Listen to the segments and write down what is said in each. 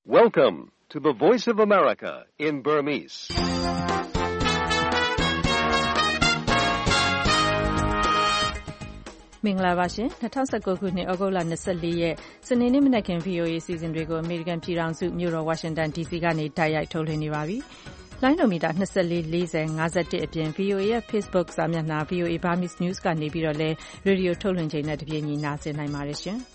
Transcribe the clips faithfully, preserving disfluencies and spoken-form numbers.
Welcome to the Voice of America in Burmese. ။မင်္ဂလာပါရှင်။၂၀၁၉ခုနှစ်ဩဂုတ်လ၂၄ရက်စနေနေ့မနက်ခင်း ဗွီအိုအေ အစီအစဉ်တွေကိုအမေရိကန်ပြည်ထောင်စုမြို့တော်ဝါရှင်တန် ဒီစီကနေတိုက်ရိုက်ထုတ်လွှင့်နေပါပြီ။လိုင်းဒိုမီတာ၂၄ ၄၀ ၅၁အပြင် ဗွီအိုအေရဲ့ Facebook စာမျက်နှာ ဗွီအိုအေ Burmese News ကနေပြီးတော့လည်းရေဒီယိုထုတ်လွှင့်ချိန်နဲ့တပြေးညီနားဆင်နိုင်ပါတယ်ရှင်။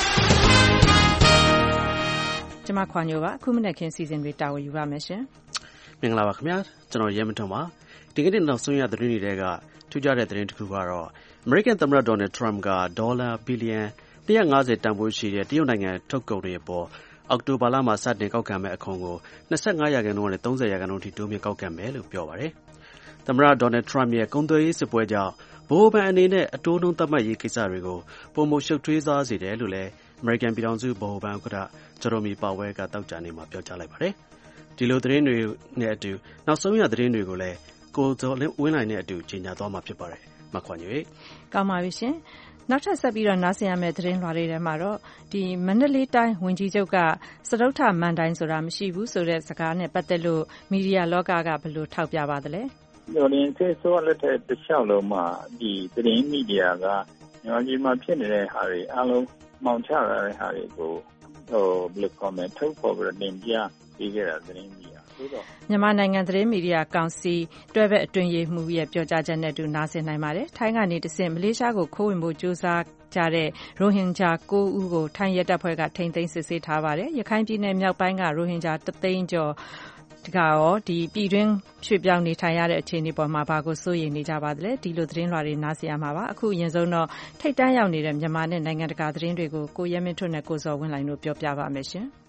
ကျွန်မခွာညိုပါအခုမနက်ခင်းစီစဉ်တွေတာဝန်ယူပါမယ်ရှင်။မင်္ဂလာပါခင်ဗျာ။ကျွန်တော်ရဲမထွန်းပါ။ဒီကနေ့နောက်ဆုံးရသတင်းတွေကထူးခြားတဲ့သတင်းတစ်ခုကတော့အမေရိကန်သမ္မတဒေါ်နယ်ထရမ့်ကဒေါ်လာဘီလီယံ၂၅၀တန်ဖိုးရှိတဲ့တရုတ်နိုင်ငံထုတ်ကုန်တွေအပေါ်အောက်တိုဘာလမှာစတင်ကောက်ခံမဲ့အခွန်ကို၂၅ရာခိုင်နှုန်းနဲ့၃၀ရာခိုင်နှုန်းထိတိုးမြှင့်ကောက်ခံမယ်လို့ပြောပါတယ်။သမ္မတဒေါ်နယ်ထရမ့်ရဲ့ကုန်သွယ်ရေးစစ်ပွဲကြောင့်ဗဟိုဘဏ်အနေနဲ့အတိုးနှုန်းသတ်မှတ်ရေးကိစ္စတွေကိုပုံမရှုပ်ထွေးသွားစေတယ်လို့လည်းအမေရိကန်ပြည်ထောင်စုဗဟိုဘဏ်ဥက္ကဋ္ဌဂျေရိုမီပါဝဲကတောက်ကြနေမှာပြောကြားလိုက်ပါတယ်။ဒီလိုသတင်းတွေနဲ့အတူနောက်ဆုံးရသတင်းတွေကိုလည်းကိုဇော်လင်းဝင်းနိုင်နဲ့အတူကြီးညာသွားမှာဖြစ်ပါတယ်။မခွန်ညွေကောင်းပါပြီရှင်။နောက်ထပ်ဆက်ပြီးတော့နားဆင်ရမယ့်သတင်းလွှာတွေထဲမှာတော့ဒီမန္တလေးတိုင်းဝန်ကြီးချုပ်ကစတုတ္ထမန်တိုင်းဆိုတာမရှိဘူးဆိုတဲ့စကားနဲ့ပတ်သက်လို့မီဒီယာလောကကဘယ်လိုထောက်ပြပါသလဲ။ဒေါ်ရင်ကျေးဇူးလက်ထက်တစ်လျှောက်လုံးမှာဒီသတင်းမီဒီယာကမြန်မာပြည်မှာဖြစ်နေတဲ့ဟာတွေအလုံးမောင်ချရတဲ့ဟာတွေကိုဟိုဘယ်လို comment ထုတ်ပေါ်ပြီးတင်ပြပေးခဲ့တာသတင်းမီဒီယာမြန်မာနိုင်ငံသတင်းမီဒီယာကောင်စီတွဲဘက်အတွင်းရေးမှူးရဲ့ပြောကြားချက်နဲ့အတူနားဆင်နိုင်ပါတယ်။ထိုင်းကနေတဆင့်မလေးရှားကိုခိုးဝင်ဖို့ကြိုးစားကြတဲ့ရိုဟင်ဂျာ၉ဦးကိုထိုင်းရဲတပ်ဖွဲ့ကထိန်းသိမ်းစစ်ဆေးထားပါတယ်။ရခိုင်ပြည်နယ်မြောက်ပိုင်းကရိုဟင်ဂျာတစ်သိန်းကျော်ကရောဒီပြည်တွင်းရွှေ့ပြောင်းနေထိုင်ရတဲ့အခြေအနေပေါ်မှာဘာကိုစိုးရိမ်နေကြပါသလဲ။ဒီလိုသတင်းလွှာတွေနားဆင်ရမှာပါ။အခုအရင်ဆုံးတော့ထိပ်တန်းရောက်နေတဲ့မြန်မာနဲ့နိုင်ငံတကာသတင်းတွေကိုကိုရဲမင်းထွန်းနဲ့ကိုဇော်ဝင်းလှိုင်တို့ပြောပြပါမယ်ရှင်။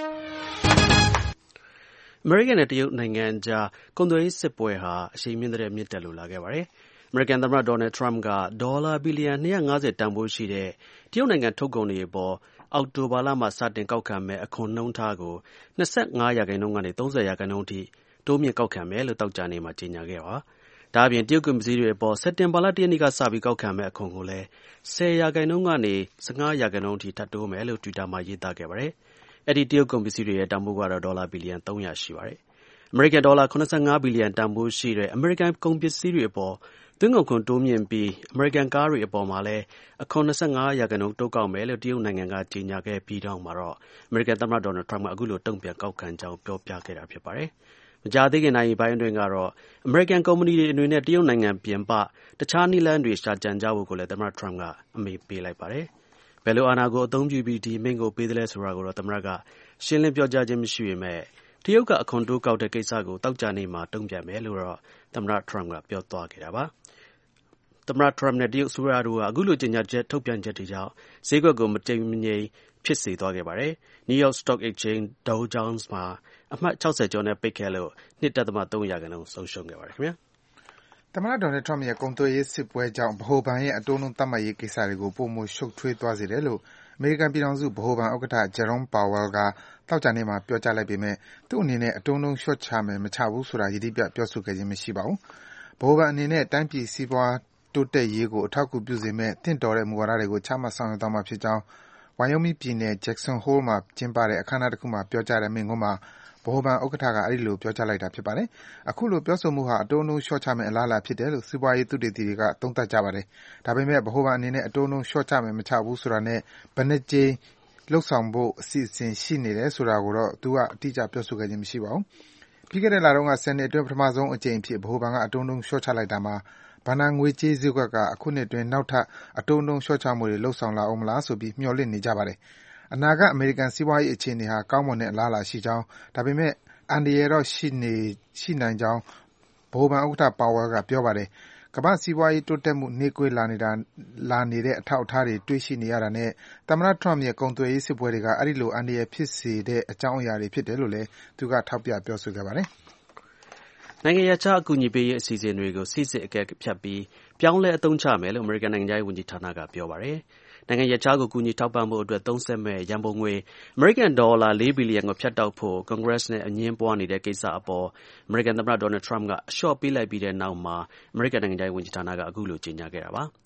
အမေရိကန်နဲ့တရုတ်နိုင်ငံကြားကုန်သွယ်ရေးစစ်ပွဲဟာအရှိန်မြင့်တဲ့မြင့်တက်လို့လာခဲ့ပါတယ်။အမေရိကန်သမ္မတဒေါ်နယ်ထရမ့်ကဒေါ်လာဘီလီယံ၂၅၀တန်ဖိုးရှိတဲ့တရုတ်နိုင်ငံထုတ်ကုန်တွေအပေါ်အောက်တိုဘာလမှာစတင်ကောက်ခံမဲ့အခွန်နှုန်းထားကို၂၅ရာခိုင်နှုန်းကနေ၃၀ရာခိုင်နှုန်းထိတိုးမြင့်ကောက်ခံမယ်လို့တောက်ကြနေမှာကြေညာခဲ့ပါ။ဒါအပြင်တရုတ်ကုန်ပစ္စည်းတွေအပေါ်စက်တင်ဘာလ၁ရက်နေ့ကစပြီးကောက်ခံမဲ့အခွန်ကိုလည်း၁၀ရာခိုင်နှုန်းကနေ၁၅ရာခိုင်နှုန်းထိထပ်တိုးမယ်လို့ Twitter မှာရေးသားခဲ့ပါတယ်။အဲ့ဒီတရုတ်ကုန်ပစ္စည်းတွေရဲ့တန်ဖိုးကတော့ဒေါ်လာဘီလီယံ၃၀၀ရှိပါတယ်။အမေရိကန်ဒေါ်လာ၇၅ဘီလီယံတန်ဖိုးရှိတဲ့အမေရိကန်ကုန်ပစ္စည်းတွေအပေါ်သွင်းကုန်ခွန်တိုးမြင့်ပြီးအမေရိကန်ကားတွေအပေါ်မှာလည်းအခွန်၂၅ရာခိုင်နှုန်းတိုးကောက်မယ်လို့တရုတ်နိုင်ငံကကြေညာခဲ့ပြီးတော့မှာတော့အမေရိကန်သမ္မတဒေါ်နယ်ထရမ့်ကအခုလိုတုံ့ပြန်ကောက်ခံကြောင်းပြောပြခဲ့တာဖြစ်ပါတယ်။မကြာသေးခင်နိုင်ပိုင်းအတွင်းကတော့အမေရိကန်ကုမ္ပဏီတွေအနေနဲ့တရုတ်နိုင်ငံပြင်ပတခြားနည်းလမ်းတွေရှာကြံကြဖို့ကိုလည်းသမ္မတထရမ့်ကအမိန့်ပေးလိုက်ပါတယ်။ဘယ်လိုအာဏာကိုအသုံးပြုပြီးဒီအမိန့်ကိုပေးသလဲဆိုတာကိုတော့သမ္မတကရှင်းလင်းပြောကြားခြင်းမရှိပေမဲ့တရုတ်ကအခွန်တိုးကောက်တဲ့ကိစ္စကိုတောက်ကြနေမှာတုံ့ပြန်မယ်လို့တော့သမ္မတထရမ့်ကပြောသွားခဲ့တာပါ။သမ္မတထရမ့်နဲ့တရုတ်အစိုးရတို့ကအခုလိုကြေညာချက်ထုတ်ပြန်ချက်တွေကြောင့်ဈေးကွက်ကိုမတည်မငြိမ်ဖြစ်စေသွားခဲ့ပါတယ်။ New York Stock Exchange Dow Jones မှာအမှတ်၆၀ကျော်နဲ့ပိတ်ခဲ့လို့၂.၃ရာခိုင်နှုန်းဆုံးရှုံးခဲ့ပါတယ်ခင်ဗျာ။သမ္မတဒေါ်နယ်ထရမ့်ရဲ့ကုန်သွယ်ရေးစစ်ပွဲကြောင့်ဗဟိုဘဏ်ရဲ့အတိုးနှုန်းသတ်မှတ်ရေးကိစ္စတွေကိုပုံမရှုပ်ထွေးသွားစေတယ်လို့အမေရိကန်ပြည်ထောင်စုဗဟိုဘဏ်ဥက္ကဋ္ဌဂျယ်ရိုးပါဝဲလ်ကသောကြာနေ့မှာပြောကြားလိုက်ပေမဲ့သူ့အနေနဲ့အတိုးနှုန်းလျှော့ချမယ်မချဘူးဆိုတာယတိပြတ်ပြောဆိုခဲ့ခြင်းမရှိပါဘူး။ဗဟိုဘဏ်အနေနဲ့တိုင်းပြည်စီးပွားတိုးတက်ရေးကိုအထောက်အကူပြုစေမယ့်တင့်တော်တဲ့မူဝါဒတွေကိုချမှတ်ဆောင်ရွက်သွားမှာဖြစ်ကြောင်းဝိုင်ယိုမီပြည်နယ် Jackson Hole မှာကျင်းပတဲ့အခမ်းအနားတစ်ခုမှာပြောကြားတဲ့မိန့်ခွန်းမှာဗဟိုဘဏ်ဥက္ကဋ္ဌကအဲဒီလိုပြောကြားလိုက်တာဖြစ်ပါတယ်။အခုလိုပြောဆိုမှုဟာအတိုးနှုန်းလျှော့ချမယ့်အလားအလာဖြစ်တယ်လို့စီးပွားရေးသုတေသီတွေကသုံးသပ်ကြပါတယ်။ဒါပေမဲ့ဗဟိုဘဏ်အနေနဲ့အတိုးနှုန်းလျှော့ချမယ်မချဘူးဆိုတာနဲ့ဘယ်နှစ်ကြိမ်လုပ်ဆောင်ဖို့အစီအစဉ်ရှိနေတယ်ဆိုတာကိုတော့သူကအတိအကျပြောဆိုခဲ့ခြင်းမရှိပါဘူး။ပြီးခဲ့တဲ့လတုန်းကဆယ်နှစ်အတွင်းပထမဆုံးအကြိမ်အဖြစ်ဗဟိုဘဏ်ကအတိုးနှုန်းလျှော့ချလိုက်တာမှာဘဏ္ဍာငွေကြေးဈေးကွက်ကအခုနှစ်အတွင်းနောက်ထပ်အတိုးနှုန်းလျှော့ချမှုတွေလုပ်ဆောင်လာဦးမလားဆိုပြီးမျှော်လင့်နေကြပါတယ်။အနာဂတ်အမေရိကန်စီးပွားရေးအခြေအနေဟာကောင်းမွန်တဲ့အလားအလာရှိကြောင်းဒါပေမဲ့အန္တရာယ်တော့ရှိနေရှိနိုင်ကြောင်းဗဟိုဘဏ်ဥက္ကဋ္ဌပါဝဲလ်ကပြောပါတယ်။ကမ္ဘာ့စီးပွားရေးတိုးတက်မှုနှေးကွေးလာနေတာလာနေတဲ့အထောက်အထားတွေတွေ့ရှိနေရတာနဲ့သမ္မတထရမ့်ရဲ့ကုန်သွယ်ရေးစစ်ပွဲတွေကအဲဒီလိုအန္တရာယ်ဖြစ်စေတဲ့အကြောင်းအရာတွေဖြစ်တယ်လို့လည်းသူကထောက်ပြပြောဆိုခဲ့ပါတယ်။နိုင်ငံခြားအကူအညီပေးရေးအစီအစဉ်တွေကိုစိစစ်အကဲဖြတ်ပြီးပြောင်းလဲအသုံးချမယ်လို့အမေရိကန်နိုင်ငံခြားရေးဝန်ကြီးဌာနကပြောပါတယ်။နိုင်ငံခြားကိုကူညီထောက်ပံ့ဖို့အတွက်သုံးစွဲမဲ့ရန်ပုံငွေအမေရိကန်ဒေါ်လာ၄ဘီလီယံကိုဖြတ်တောက်ဖို့ကွန်ဂရက်နဲ့အငြင်းပွားနေတဲ့ကိစ္စအပေါ်အမေရိကန်သမ္မတဒေါ်နယ်ထရမ့်ကအလျှော့ပေးလိုက်ပြီးတဲ့နောက်မှာအမေရိကန်နိုင်ငံခြားရေးဝန်ကြီးဌာနကအခုလိုကြေညာခဲ့တာပါ။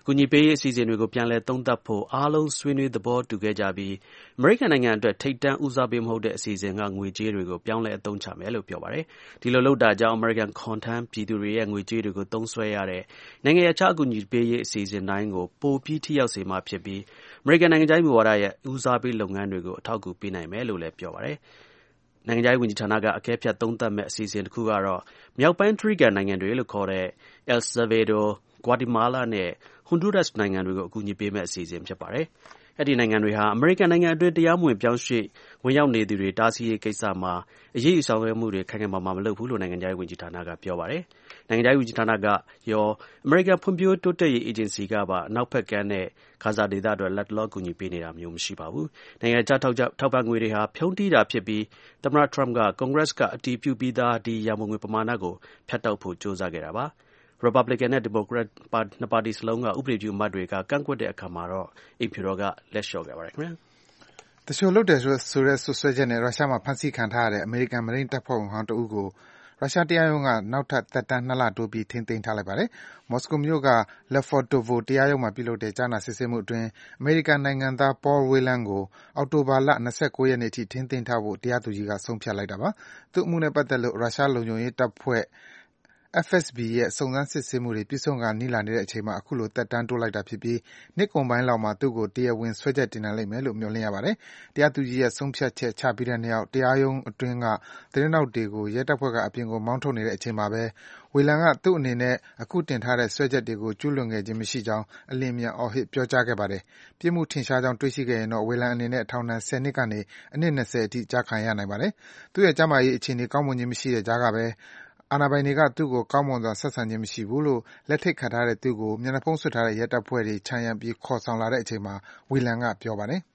အကူအညီပေးရေးအစီအစဉ်တွေကိုပြန်လည်သုံးသပ်ဖို့အားလုံးဆွေးနွေးသဘောတူခဲ့ကြပြီးအမေရိကန်နိုင်ငံအတွက်ထိပ်တန်းဦးစားပေးမဟုတ်တဲ့အစီအစဉ်ကငွေကြေးတွေကိုပြောင်းလဲအသုံးချမယ်လို့ပြောပါတယ်။ဒီလိုလုပ်တာကြောင့်အမေရိကန်ခွန်ထမ်းပြည်သူတွေရဲ့ငွေကြေးတွေကိုသုံးစွဲရတဲ့နိုင်ငံခြားအကူအညီပေးရေးအစီအစဉ်တိုင်းကိုပိုပြီးထိရောက်စေမှာဖြစ်ပြီးအမေရိကန်နိုင်ငံခြားရေးမူဝါဒရဲ့ဦးစားပေးလုပ်ငန်းတွေကိုအထောက်အကူပေးနိုင်မယ်လို့လည်းပြောပါတယ်။နိုင်ငံခြားရေးဝန်ကြီးဌာနကအကဲဖြတ်သုံးသပ်မဲ့အစီအစဉ်တစ်ခုကတော့မြောက်ပိုင်းထရီကန်နိုင်ငံတွေလို့ခေါ်တဲ့ El Salvador, Guatemala နဲ့ Honduras နိုင်ငံတွေကိုအကူအညီပေးမဲ့အစီအစဉ်ဖြစ်ပါတယ်။အဲ့ဒီနိုင်ငံတွေဟာအမေရိကန်နိုင်ငံအတွင်းတရားမဝင်ပြောင်းရွှေ့ဝင်ရောက်နေသူတွေတားဆီးရေးကိစ္စမှာအရေးယူဆောင်ရွက်မှုတွေခိုင်ခိုင်မာမာမလုပ်ဘူးလို့နိုင်ငံခြားရေးဝန်ကြီးဌာနကပြောပါတယ်။နိုင်ငံခြားရေးဝန်ကြီးဌာနကရောအမေရိကန်ဖွံ့ဖြိုးတိုးတက်ရေးအေဂျင်စီကပါအနောက်ဘက်ကမ်းနဲ့ဂါဇာဒေသအတွက်လက်တလောကူညီပေးနေတာမျိုးမရှိပါဘူး။နိုင်ငံခြားထောက်ထောက်ပံ့ငွေတွေဟာဖြုံးတီးတာဖြစ်ပြီးသမ္မတ Trump က Congress ကအတည်ပြုပြီးသားဒီရန်ပုံငွေပမာဏကိုဖြတ်တောက်ဖို့ကြိုးစားခဲ့တာပါ။ Republican နဲ့ Democrat နှစ်ပါတီစလုံးကဥပဒေပြုအမတ်တွေကကန့်ကွက်တဲ့အခါမှာတော့အိမ်ဖြူတော်ကလက်လျှော့ခဲ့ပါတယ်ခင်ဗျာ။သူလျှိုလုပ်တယ်ဆိုတဲ့စွပ်စွဲချက်နဲ့ရုရှားမှာဖမ်းဆီးခံထားရတဲ့အမေရိကန်မရိန်းတပ်ဖွဲ့ဝင်ဟောင်းတဦးကိုရုရှားတရားရုံးကနောက်ထပ်သက်တမ်းနှစ်လတိုးပြီးထိန်းသိမ်းထားလိုက်ပါတယ်။မော်စကိုမြို့က Lefortovo တရားရုံးမှာပြုလုပ်တဲ့ကြားနာစစ်ဆေးမှုအတွင်းအမေရိကန်နိုင်ငံသား Paul Whelan ကိုအောက်တိုဘာလ၂၉ရက်နေ့အထိထိန်းသိမ်းထားဖို့တရားသူကြီးကဆုံးဖြတ်လိုက်တာပါ။သူ့အမှုနဲ့ပတ်သက်လို့ရုရှားလုံခြုံရေးတပ်ဖွဲ့ F S B ရဲ့စုံစမ်းစစ်ဆေးမှုတွေပြီးဆုံးခါနီးလာနေတဲ့အချိန်မှာအခုလိုသက်တမ်းတိုးလိုက်တာဖြစ်ပြီးနှစ်ကုန်ပိုင်းလောက်မှာသူ့ကိုတရားဝင်စွဲချက်တင်နိုင်လိမ့်မယ်လို့မျှော်လင့်ရပါတယ်။တရားသူကြီးရဲ့ဆုံးဖြတ်ချက်ချပြီးတဲ့နောက်တရားရုံးအတွင်းကသတင်းတောက်တွေကိုရဲတပ်ဖွဲ့ကအပြင်ကိုမောင်းထုတ်နေတဲ့အချိန်မှာပဲဝေလန်ကသူ့အနေနဲ့အခုတင်ထားတဲ့စွဲချက်တွေကိုကျူးလွန်ခဲ့ခြင်းမရှိကြောင်းအလင်းမြန်အော်ဟစ်ပြောကြားခဲ့ပါတယ်။ပြစ်မှုထင်ရှားကြောင်းတွေ့ရှိခဲ့ရင်တော့ဝေလန်အနေနဲ့ထောင်ဒဏ်၁၀နှစ်ကနေအနှစ်၂၀အထိကျခံရနိုင်ပါတယ်။သူ့ရဲ့ကျန်းမာရေးအခြေအနေကောင်းမွန်ခြင်းမရှိတဲ့ကြားကပဲအာဏာပိုင်တွေကသူ့ကိုကောင်းမွန်စွာဆက်ဆံခြင်းမရှိဘူးလို့လက်ထိတ်ခတ်ထားတဲ့သူ့ကိုမျက်နှာဖုံးစွပ်ထားတဲ့ရဲတပ်ဖွဲ့တွေခြံရံပြီးခေါ်ဆောင်လာတဲ့အချိန်မှာဝေလန်ကပြောပါတယ်။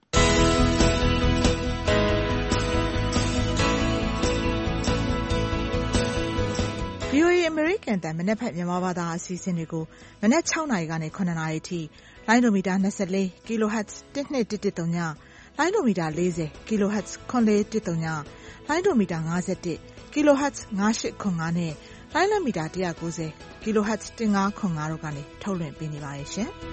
ဗွီအိုအေ American အသံမနက်ဖြန်မြန်မာဘာသာအစီအစဉ်တွေကိုမနက်၆နာရီကနေ၇နာရီအထိလိုင်းဒိုမီတာ၂၄ kHz တစ်နှစ်တစ်တစ်သုံးညလိုင်းဒိုမီတာ၄၀ kHz ခွန်လေးတစ်သုံးညလိုင်းဒိုမီတာ၅၁ kHz ၅၈ခွန်၅နဲ့လိုင်းလမီတာ၁၉၀ kHz ၁၅ခွန်၅တို့ကနေထုတ်လွှင့်ပေးနေပါတယ်ရှင်။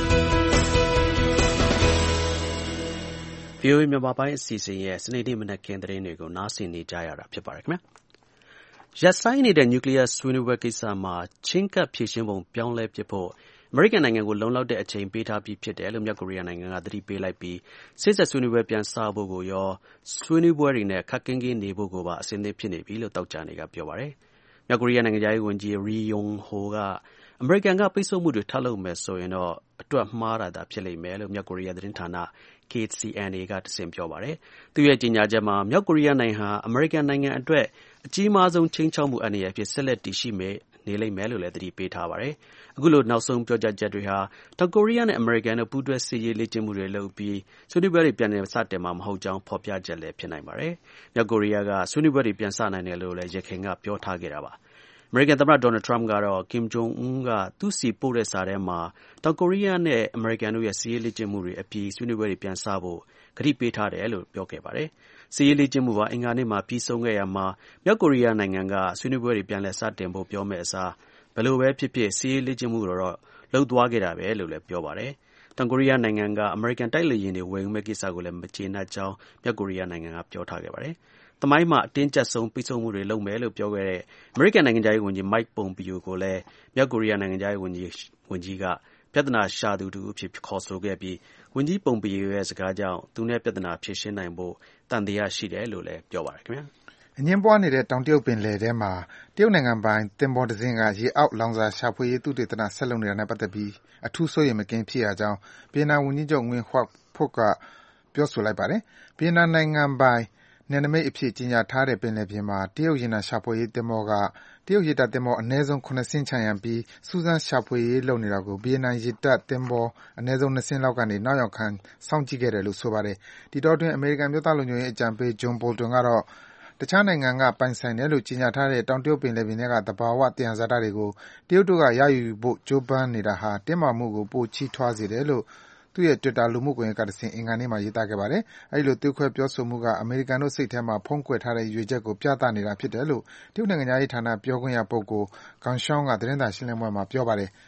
ဗွီအိုအေမြန်မာပိုင်းအစီအစဉ်ရဲ့စနေနေ့မနက်ခင်းသတင်းတွေကိုနားဆင်နေကြရတာဖြစ်ပါတယ်ခင်ဗျာ။ရပ်ဆိုင်းနေတဲ့နျူကလ িয়ার ဆွေးနွေးပွဲကိစ္စမှာချဉ်းကပ်ဖြေရှင်းပုံပြောင်းလဲပစ်ဖို့အမေရိကန်နိုင်ငံကိုလုံလောက်တဲ့အချိန်ပေးထားပြီးဖြစ်တယ်လို့မြောက်ကိုရီးယားနိုင်ငံကသတိပေးလိုက်ပြီးစေ့စပ်ဆွေးနွေးပွဲပြန်စဖို့ကိုရောဆွေးနွေးပွဲတွေနဲ့ခပ်ကင်းကင်းနေဖို့ကိုပါအဆင်သင့်ဖြစ်နေပြီလို့သောကြာနေ့ကပြောပါတယ်။မြောက်ကိုရီးယားနိုင်ငံသားရေးဝန်ကြီး Ri Yong Ho ကအမေရိကန်ကပိတ်ဆို့မှုတွေထပ်လုပ်မယ်ဆိုရင်တော့အတွက်မှားတာသာဖြစ်လိမ့်မယ်လို့မြောက်ကိုရီးယားသတင်းဌာန K C N A ကတဆင့်ပြောပါတယ်။သူ့ရဲ့ကြေညာချက်မှာမြောက်ကိုရီးယားနိုင်ငံဟာအမေရိကန်နိုင်ငံအတွက်အကြီးမားဆုံးခြိမ်းခြောက်မှုအန္တရာယ်အဖြစ်ဆက်လက်တည်ရှိနေလိမ့်မယ်လို့လည်းသတိပေးထားပါတယ်။အခုလိုနောက်ဆုံးပြောကြားချက်တွေဟာတောင်ကိုရီးယားနဲ့အမေရိကန်တို့ပူးတွဲစစ်ရေးလေ့ကျင့်မှုတွေလုပ်ပြီးဆွေးနွေးပွဲတွေပြန်လည်စတင်မှာမဟုတ်ကြောင်းဖော်ပြချက်လည်းဖြစ်နိုင်ပါတယ်။မြောက်ကိုရီးယားကဆွေးနွေးပွဲတွေပြန်စနိုင်တယ်လို့လည်းရခိုင်ကပြောထားခဲ့တာပါ။အမေရိကန်သမ္မတ Donald Trump ကတော့ Kim Jong Un ကသူ့ဆီပို့တဲ့စာထဲမှာတောင်ကိုရီးယားနဲ့အမေရိကန်တို့ရဲ့စစ်ရေးလေ့ကျင့်မှုတွေအပြီးဆွေးနွေးပွဲတွေပြန်စဖို့ကတိပေးထားတယ်လို့ပြောခဲ့ပါတယ်။စစ်ရေးလေ့ကျင့်မှုဟာအင်္ဂါနေ့မှာပြီးဆုံးခဲ့ရမှာမြောက်ကိုရီးယားနိုင်ငံကဆွေးနွေးပွဲတွေပြန်လည်စတင်ဖို့ပြောမဲ့အစားဘယ်လိုပဲဖြစ်ဖြစ်စစ်ရေးလေ့ကျင့်မှုတော့လုပ်သွားခဲ့တာပဲလို့လည်းပြောပါတယ်။တောင်ကိုရီးယားနိုင်ငံကအမေရိကန်တိုက်လေယာဉ်တွေဝယ်ယူမဲ့ကိစ္စကိုလည်းမကျေနပ်ကြောင်းမြောက်ကိုရီးယားနိုင်ငံကပြောထားခဲ့ပါတယ်။သမိုင်းမှာအတင်းကျပ်ဆုံးပိတ်ဆို့မှုတွေလုပ်မယ်လို့ပြောခဲ့တဲ့အမေရိကန်နိုင်ငံသားရေးဝန်ကြီး Mike Pompeo ကိုလည်းမြောက်ကိုရီးယားနိုင်ငံသားရေးဝန်ကြီးဝန်ကြီးကပြဿနာရှာသူတူအဖြစ်ခေါ်ဆိုခဲ့ပြီးဝန်ကြီး Pompeo ရဲ့စကားကြောင့်သူနဲ့ပြဿနာဖြေရှင်းနိုင်ဖို့တန်တရားရှိတယ်လို့လည်းပြောပါတယ်ခင်ဗျာ။အငင်းပွားနေတဲ့တောင်တရုတ်ပင်လယ်ထဲမှာတရုတ်နိုင်ငံပိုင်သင်္ဘောတစ်စင်းကရေအောက်လောင်စာရှာဖွေရေးသုတေသနဆက်လုပ်နေတာနဲ့ပတ်သက်ပြီးအထူးစိုးရိမ်မကင်းဖြစ်ရကြောင်းဗီယက်နမ်ဝန်ကြီးချုပ် Nguyen Huat Phuc ကပြောဆိုလိုက်ပါတယ်။ဗီယက်နမ်နိုင်ငံပိုင်နယ်နိမိတ်အဖြစ်ကြေညာထားတဲ့ပင်လယ်ပြင်မှာတရုတ်ရေနံရှာဖွေရေးသင်္ဘောကတရုတ်ရေတပ်သင်္ဘောအနည်းဆုံး၇စင်းခြံရံပြီးစူးစမ်းရှာဖွေရေးလုပ်နေတာကိုဗီယက်နမ်ရေတပ်သင်္ဘောအနည်းဆုံး၂စင်းလောက်ကနေနောက်ယောက်ခံစောင့်ကြည့်ခဲ့တယ်လို့ဆိုပါတယ်။ဒီတောအတွင်းအမေရိကန်မြို့သားလုံခြုံရေးအကြံပေး John Bolton ကတော့တခြားနိုင်ငံကပိုင်ဆိုင်တယ်လို့ကြေညာထားတဲ့တောင်တရုတ်ပင်လယ်ပြင်ထဲကသဘာဝသယံဇာတတွေကိုတရုတ်တို့ကရယူဖို့ကြိုးပမ်းနေတာဟာတင်းမာမှုကိုပိုကြီးထွားစေတယ်လို့သူ့ရဲ့ Twitter လူမှုကွန်ရက်ကတဆင့်အင်္ဂါနေ့မှာရေးသားခဲ့ပါတယ်။အဲဒီလိုသွေးခွဲပြောဆိုမှုကအမေရိကန်တို့စိတ်ထဲမှာဖုံးကွယ်ထားတဲ့ရည်ရွယ်ချက်ကိုပြသနေတာဖြစ်တယ်လို့တရုတ်နိုင်ငံခြားရေးဌာနပြောခွင့်ရပုဂ္ဂိုလ် Geng Shuang ကသတင်းစာရှင်းလင်းပွဲမှာပြောပါတယ်။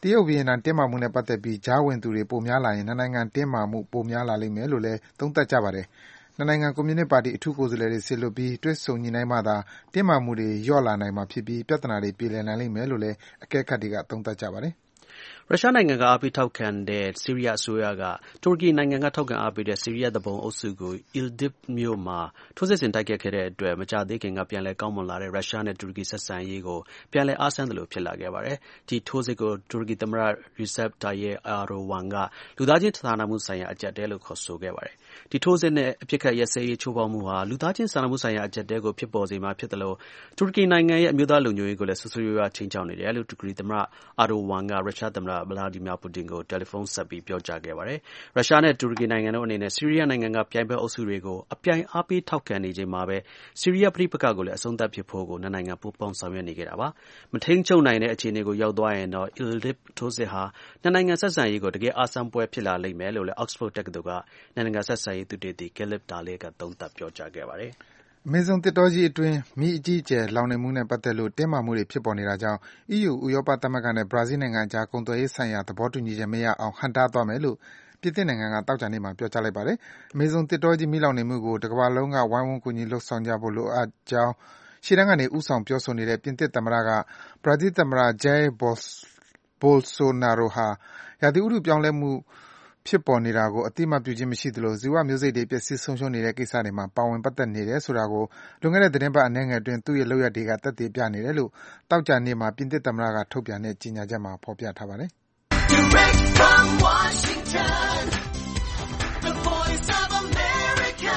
တရုတ်ဗီယက်နမ်တင်းမာမှုနဲ့ပတ်သက်ပြီးကြားဝင်သူတွေပိုများလာရင်နှစ်နိုင်ငံတင်းမာမှုပိုများလာလိမ့်မယ်လို့လည်းသုံးသပ်ကြပါတယ်။နှစ်နိုင်ငံကွန်မြူနစ်ပါတီအထူးကိုယ်စားလှယ်တွေစေလွှတ်ပြီးတွေ့ဆုံညှိနှိုင်းမှသာတင်းမာမှုတွေလျော့လာနိုင်မှာဖြစ်ပြီးပြဿနာတွေပြေလည်နိုင်လိမ့်မယ်လို့လည်းအကဲခတ်တွေကသုံးသပ်ကြပါတယ်။ရုရှားနိုင်ငံကအားပေးထောက်ခံတဲ့ဆီးရီးယားအစိုးရကတူရကီနိုင်ငံကထောက်ခံအားပေးတဲ့ဆီးရီးယားသူပုန်အုပ်စုကို Idlib မြို့မှာထိုးစစ်ဆင်တိုက်ခိုက်ခဲ့တဲ့အတွက်မကြာသေးခင်ကပြန်လည်ကောင်းမွန်လာတဲ့ရုရှားနဲ့တူရကီဆက်ဆံရေးကိုပြန်လည်အားဆန်းသလိုဖြစ်လာခဲ့ပါတယ်။ဒီထိုးစစ်ကိုတူရကီသမ္မတ Recep Tayyip Erdogan ကလူသားချင်းစာနာမှုဆိုင်ရာအကျပ်အတည်းလို့ခေါ်ဆိုခဲ့ပါတယ်။ဒီထိုးစစ်နဲ့အပစ်အခတ်ရပ်စဲရေးချိုးဖောက်မှုဟာလူသားချင်းစာနာမှုဆိုင်ရာအကျပ်အတည်းကိုဖြစ်ပေါ်စေမှာဖြစ်တယ်လို့တူရကီနိုင်ငံရဲ့အမျိုးသားလုံခြုံရေးကိုလည်းဆိုးဆိုးရွားရွားခြိမ်းခြောက်နေတယ်လို့တူရကီသမ္မတ Erdogan ကရုရှားသမ္မတ Vladimir Putin ကိုတယ်လီဖုန်းဆက်ပြီးပြောကြားခဲ့ပါတယ်။ရုရှားနဲ့တူရကီနိုင်ငံတို့အနေနဲ့ဆီးရီးယားနိုင်ငံကပြိုင်ဘက်အုပ်စုတွေကိုအပြိုင်အားပေးထောက်ခံနေချိန်မှာပဲဆီးရီးယားပဋိပက္ခကိုလည်းအဆုံးသတ်ဖြစ်ဖို့ကိုနှစ်နိုင်ငံပူးပေါင်းဆောင်ရွက်နေခဲ့တာပါ။မထိန်းချုပ်နိုင်တဲ့အခြေအနေကိုရောက်သွားရင်တော့ Idlib ထိုးစစ်ဟာနှစ်နိုင်ငံဆက်ဆံရေးကိုတကယ်အားဆန်းပွဲဖြစ်လာလိမ့်မယ်လို့လည်း Oxford တက္ကသိုလ်ကနိုင်ငံဆက်ဆံရေးသုတေသီ Philip Daly ကသုံးသပ်ပြောကြားခဲ့ပါတယ်။အမေဇုံသစ်တောကြီးအတွင်းမီးအကြီးအကျယ်လောင်နေမှုနဲ့ပတ်သက်လို့တင်းမာမှုတွေဖြစ်ပေါ်နေတာကြောင့် အီးယူ ဥရောပသမဂ္ဂနဲ့ဘရာဇီးနိုင်ငံအကြားကုန်သွယ်ရေးဆိုင်ရာသဘောတူညီချက်မရအောင်ဟန့်တားသွားမယ်လို့ပြင်သစ်နိုင်ငံကသောကြာနေ့မှာပြောကြားလိုက်ပါတယ်။အမေဇုံသစ်တောကြီးမီးလောင်နေမှုကိုတကမ္ဘာလုံးကဝိုင်းဝန်းကူညီလုပ်ဆောင်ကြဖို့လိုအပ်ကြောင်းရှေ့တန်းကနေဦးဆောင်ပြောဆိုနေတဲ့ပြင်သစ်သမ္မတကဘရာဇီးသမ္မတ Jair Bolsonaro ဟာရာသီဥတုပြောင်းလဲမှုဖြစ်ပေါ်နေတာကိုအသိအမှတ်ပြုခြင်းမရှိသလိုဇီဝမျိုးစိတ်တွေပျက်စီးဆုံးရှုံးနေတဲ့ကိစ္စတွေမှာပါဝင်ပတ်သက်နေတယ်ဆိုတာကိုလွန်ခဲ့တဲ့သီတင်းပတ်အနည်းငယ်အတွင်းသူ့ရဲ့လုပ်ရပ်တွေကသက်သေပြနေတယ်လို့သောကြာနေ့မှာပြင်သစ်သမ္မတကထုတ်ပြန်တဲ့ကြေညာချက်မှာဖော်ပြထားပါတယ်။ Direct from Washington, the voice of America,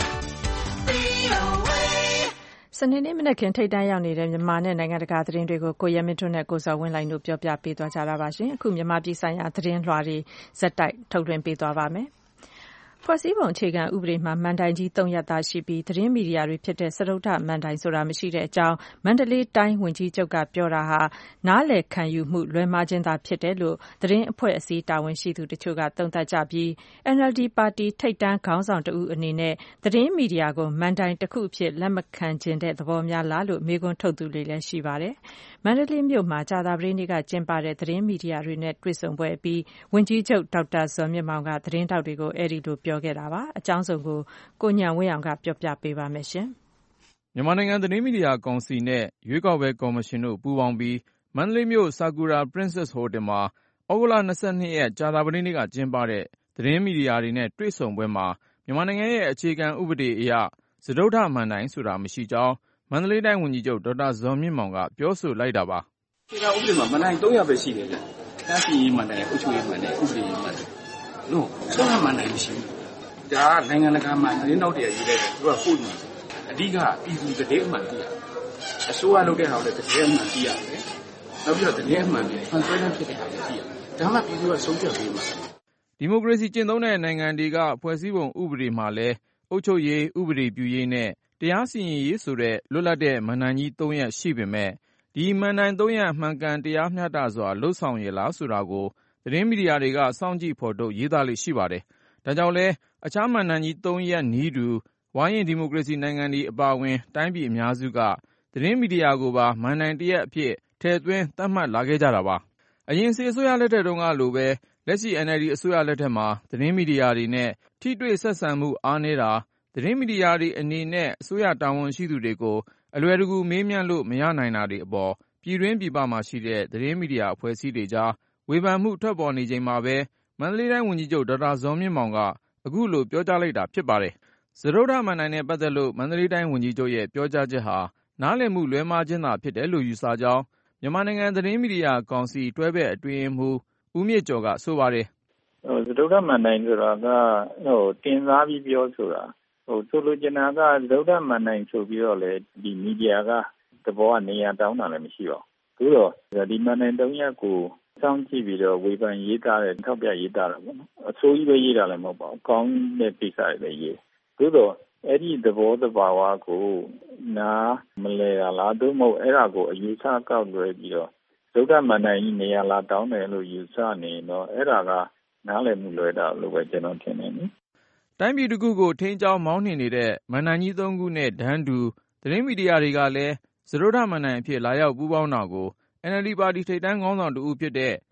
စနေနေ့မနက်ခင်းထိပ်တန်းရောက်နေတဲ့မြန်မာနဲ့နိုင်ငံတကာသတင်းတွေကိုကိုရဲမင်းထွန်းနဲ့ကိုဇော်ဝင်းလှိုင်တို့ပြောပြပေးသွားကြတာပါရှင်။အခုမြန်မာပြည်ဆိုင်ရာသတင်းလွှာတွေဇက်တိုက်ထုတ်လွှင့်ပေးသွားပါမယ်။ဖွဲ့စည်းပုံအခြေခံဥပဒေမှာမဏ္ဍိုင်ကြီးသုံးရပ်သာရှိပြီးသတင်းမီဒီယာတွေဖြစ်တဲ့စတုတ္ထမဏ္ဍိုင်ဆိုတာမရှိတဲ့အကြောင်းမန္တလေးတိုင်းဝန်ကြီးချုပ်ကပြောတာဟာနားလည်ခံယူမှုလွဲမှားခြင်းသာဖြစ်တယ်လို့သတင်းအဖွဲ့အစည်းတာဝန်ရှိသူတချို့ကသုံးသပ်ကြပြီး အန်အယ်လ်ဒီ ပါတီထိပ်တန်းခေါင်းဆောင်တဦးအနေနဲ့သတင်းမီဒီယာကိုမဏ္ဍိုင်တစ်ခုအဖြစ်လက်မခံချင်တဲ့သဘောများလားလို့မေးခွန်းထုတ်သူတွေလည်းရှိပါတယ်။မန္တလေးမြို့မှာကြာသပတေးနေ့ကကျင်းပတဲ့သတင်းမီဒီယာတွေနဲ့တွေ့ဆုံပွဲအပြီးဝန်ကြီးချုပ်ဒေါက်တာဇော်မြင့်မောင်ကသတင်းထောက်တွေကိုအဲဒီလိုပြောခဲ့တာပါ။အကြောင်းစုံကိုကိုဉာဏ်ဝင်းအောင်ကပြောပြပေးပါမယ်ရှင်။မြန်မာနိုင်ငံသတင်းမီဒီယာကောင်စီနဲ့ရွေးကောက်ပွဲကော်မရှင်တို့ပူးပေါင်းပြီးမန္တလေးမြို့ Sakura Princess Hotel မှာဩဂုတ်လ၂၂ရက်ကြာသပတေးနေ့ကကျင်းပတဲ့သတင်းမီဒီယာတွေနဲ့တွေ့ဆုံပွဲမှာမြန်မာနိုင်ငံရဲ့အခြေခံဥပဒေအရစတုတ္ထမဏ္ဍိုင်ဆိုတာမရှိကြောင်းမန္တလေးတိုင်းဝန်ကြီးချုပ်ဒေါက်တာဇော်မြင့်မောင်ကပြောဆိုလိုက်တာပါ။အခြေခံဥပဒေမှာမဏ္ဍိုင်သုံးရပ်ပဲရှိတယ်ဗျ။တရားစီရင်မဏ္ဍိုင်၊အုပ်ချုပ်ရေးမဏ္ဍိုင်၊ဥပဒေရေးမဏ္ဍိုင်။လို့သုံးရပ်မဏ္ဍိုင်မရှိဘူး။ဒါကနိုင်ငံတကာမှာသတင်းတောက်တွေကရေးလိုက်တယ်သူကပို့နေတယ်။အဓိကပြည်သူသတင်းအမှန်သိရတယ်။အစိုးရလုပ်တဲ့ဟာလည်းသတင်းအမှန်သိရတယ်။နောက်ပြီးတော့သတင်းအမှန်တွေ transparent ဖြစ်တဲ့ဟာလည်းသိရတယ်။ဒါမှပြည်သူကဆုံးဖြတ်ပေးမှာ။ဒီမိုကရေစီကျင့်သုံးတဲ့နိုင်ငံတွေကဖွဲ့စည်းပုံဥပဒေမှာလည်းအုပ်ချုပ်ရေးဥပဒေပြုရေးနဲ့တရားစီရင်ရေးဆိုတဲ့လွတ်လပ်တဲ့မဏ္ဍိုင်ကြီးသုံးရပ်ရှိပေမဲ့ဒီမဏ္ဍိုင်သုံးရပ်မှန်ကန်တရားမျှတစွာလှုပ်ဆောင်ရလားဆိုတာကိုသတင်းမီဒီယာတွေကစောင့်ကြည့်ဖော်ထုတ်ရေးသားလေ့ရှိပါတယ်။ဒါကြောင့်လဲအခြားမဏ္ဍိုင်ကြီးသုံးရပ်နည်းတူဝါရင့်ဒီမိုကရေစီနိုင်ငံတွေအပါအဝင်တိုင်းပြည်အများစုကသတင်းမီဒီယာကိုပါမဏ္ဍိုင်တစ်ရပ်အဖြစ်ထည့်သွင်းသတ်မှတ်လာခဲ့ကြတာပါ။အရင်စစ်အစိုးရလက်ထက်တုန်းကလိုပဲလက်ရှိ အန်အယ်လ်ဒီအစိုးရလက်ထက်မှာသတင်းမီဒီယာတွေနဲ့ထိတွေ့ဆက်ဆံမှုအားနည်းတာသတင်းမီဒီယာတွေအနေနဲ့အစိုးရတာဝန်ရှိသူတွေကိုအလွယ်တကူမေးမြန်းလို့မရနိုင်တာတွေအပေါ်ပြည်တွင်းပြည်ပမှာရှိတဲ့သတင်းမီဒီယာအဖွဲ့အစည်းတွေကြားဝေဖန်မှုထွက်ပေါ်နေချိန်မှာပဲမန္တလေးတိုင်းဝန်ကြီးချုပ်ဒေါက်တာဇော်မြင့်မောင်ကအခုလိုပြောကြားလိုက်တာဖြစ်ပါတယ်။စတုတ္ထမဏ္ဍိုင်နဲ့ပတ်သက်လို့မန္တလေးတိုင်းဝန်ကြီးချုပ်ရဲ့ပြောကြားချက်ဟာနားလည်မှုလွဲမှားခြင်းသာဖြစ်တယ်လို့ယူဆကြောင်းမြန်မာနိုင်ငံသတင်းမီဒီယာကောင်စီတွဲဘက်အတွင်းရေးမှူးဦးမြင့်ကျော်ကဆိုပါတယ်။ဟိုစတုတ္ထမဏ္ဍိုင်ဆိုတာကဟိုတင်စားပြီးပြောဆိုတာဟိုဆိုလိုချင်တာကစတုတ္ထမဏ္ဍိုင်ဆိုပြီးတော့လေဒီမီဒီယာကသဘောကနေရာတောင်းတာလည်းမရှိပါဘူး။ဒါတော့ဒီမဏ္ဍိုင်သုံးရပ်ကိုစောင့်ကြည့်ပြီးတော့ဝေဖန်ရေးသားတယ်ထောက်ပြရေးသားတယ်ပေါ့နော်။အစိုးရပဲရေးတာလည်းမဟုတ်ပါဘူး။ကောင်းတဲ့ကိစ္စတွေလည်းရေး။ဒါတော့အဲ့ဒီသဘောတဘာဝကိုနားမလဲတာလားသို့မဟုတ်အဲ့ဒါကိုအယူဆကောက်လွယ်ပြီးတော့စတုတ္ထမဏ္ဍိုင်ကြီးနေရာလာတောင်းတယ်လို့ယူဆနေတော့အဲ့ဒါကနားလည်မှုလွယ်တာလို့ပဲကျွန်တော်ထင်တယ်နိ။တိုင်းပြည်တစ်ခုကိုထိန်းကျောင်းမောင်းနှင်နေတဲ့မဏ္ဍိုင်ကြီးသုံးခုနဲ့တန်းတူသတင်းမီဒီယာတွေကလည်းစတုတ္ထမဏ္ဍိုင်အဖြစ်လာရောက်ပူးပေါင်းတာကို အန်အယ်လ်ဒီ ပါတီထိပ်တန်းခေါင်းဆောင်တဦးဖြစ်တဲ့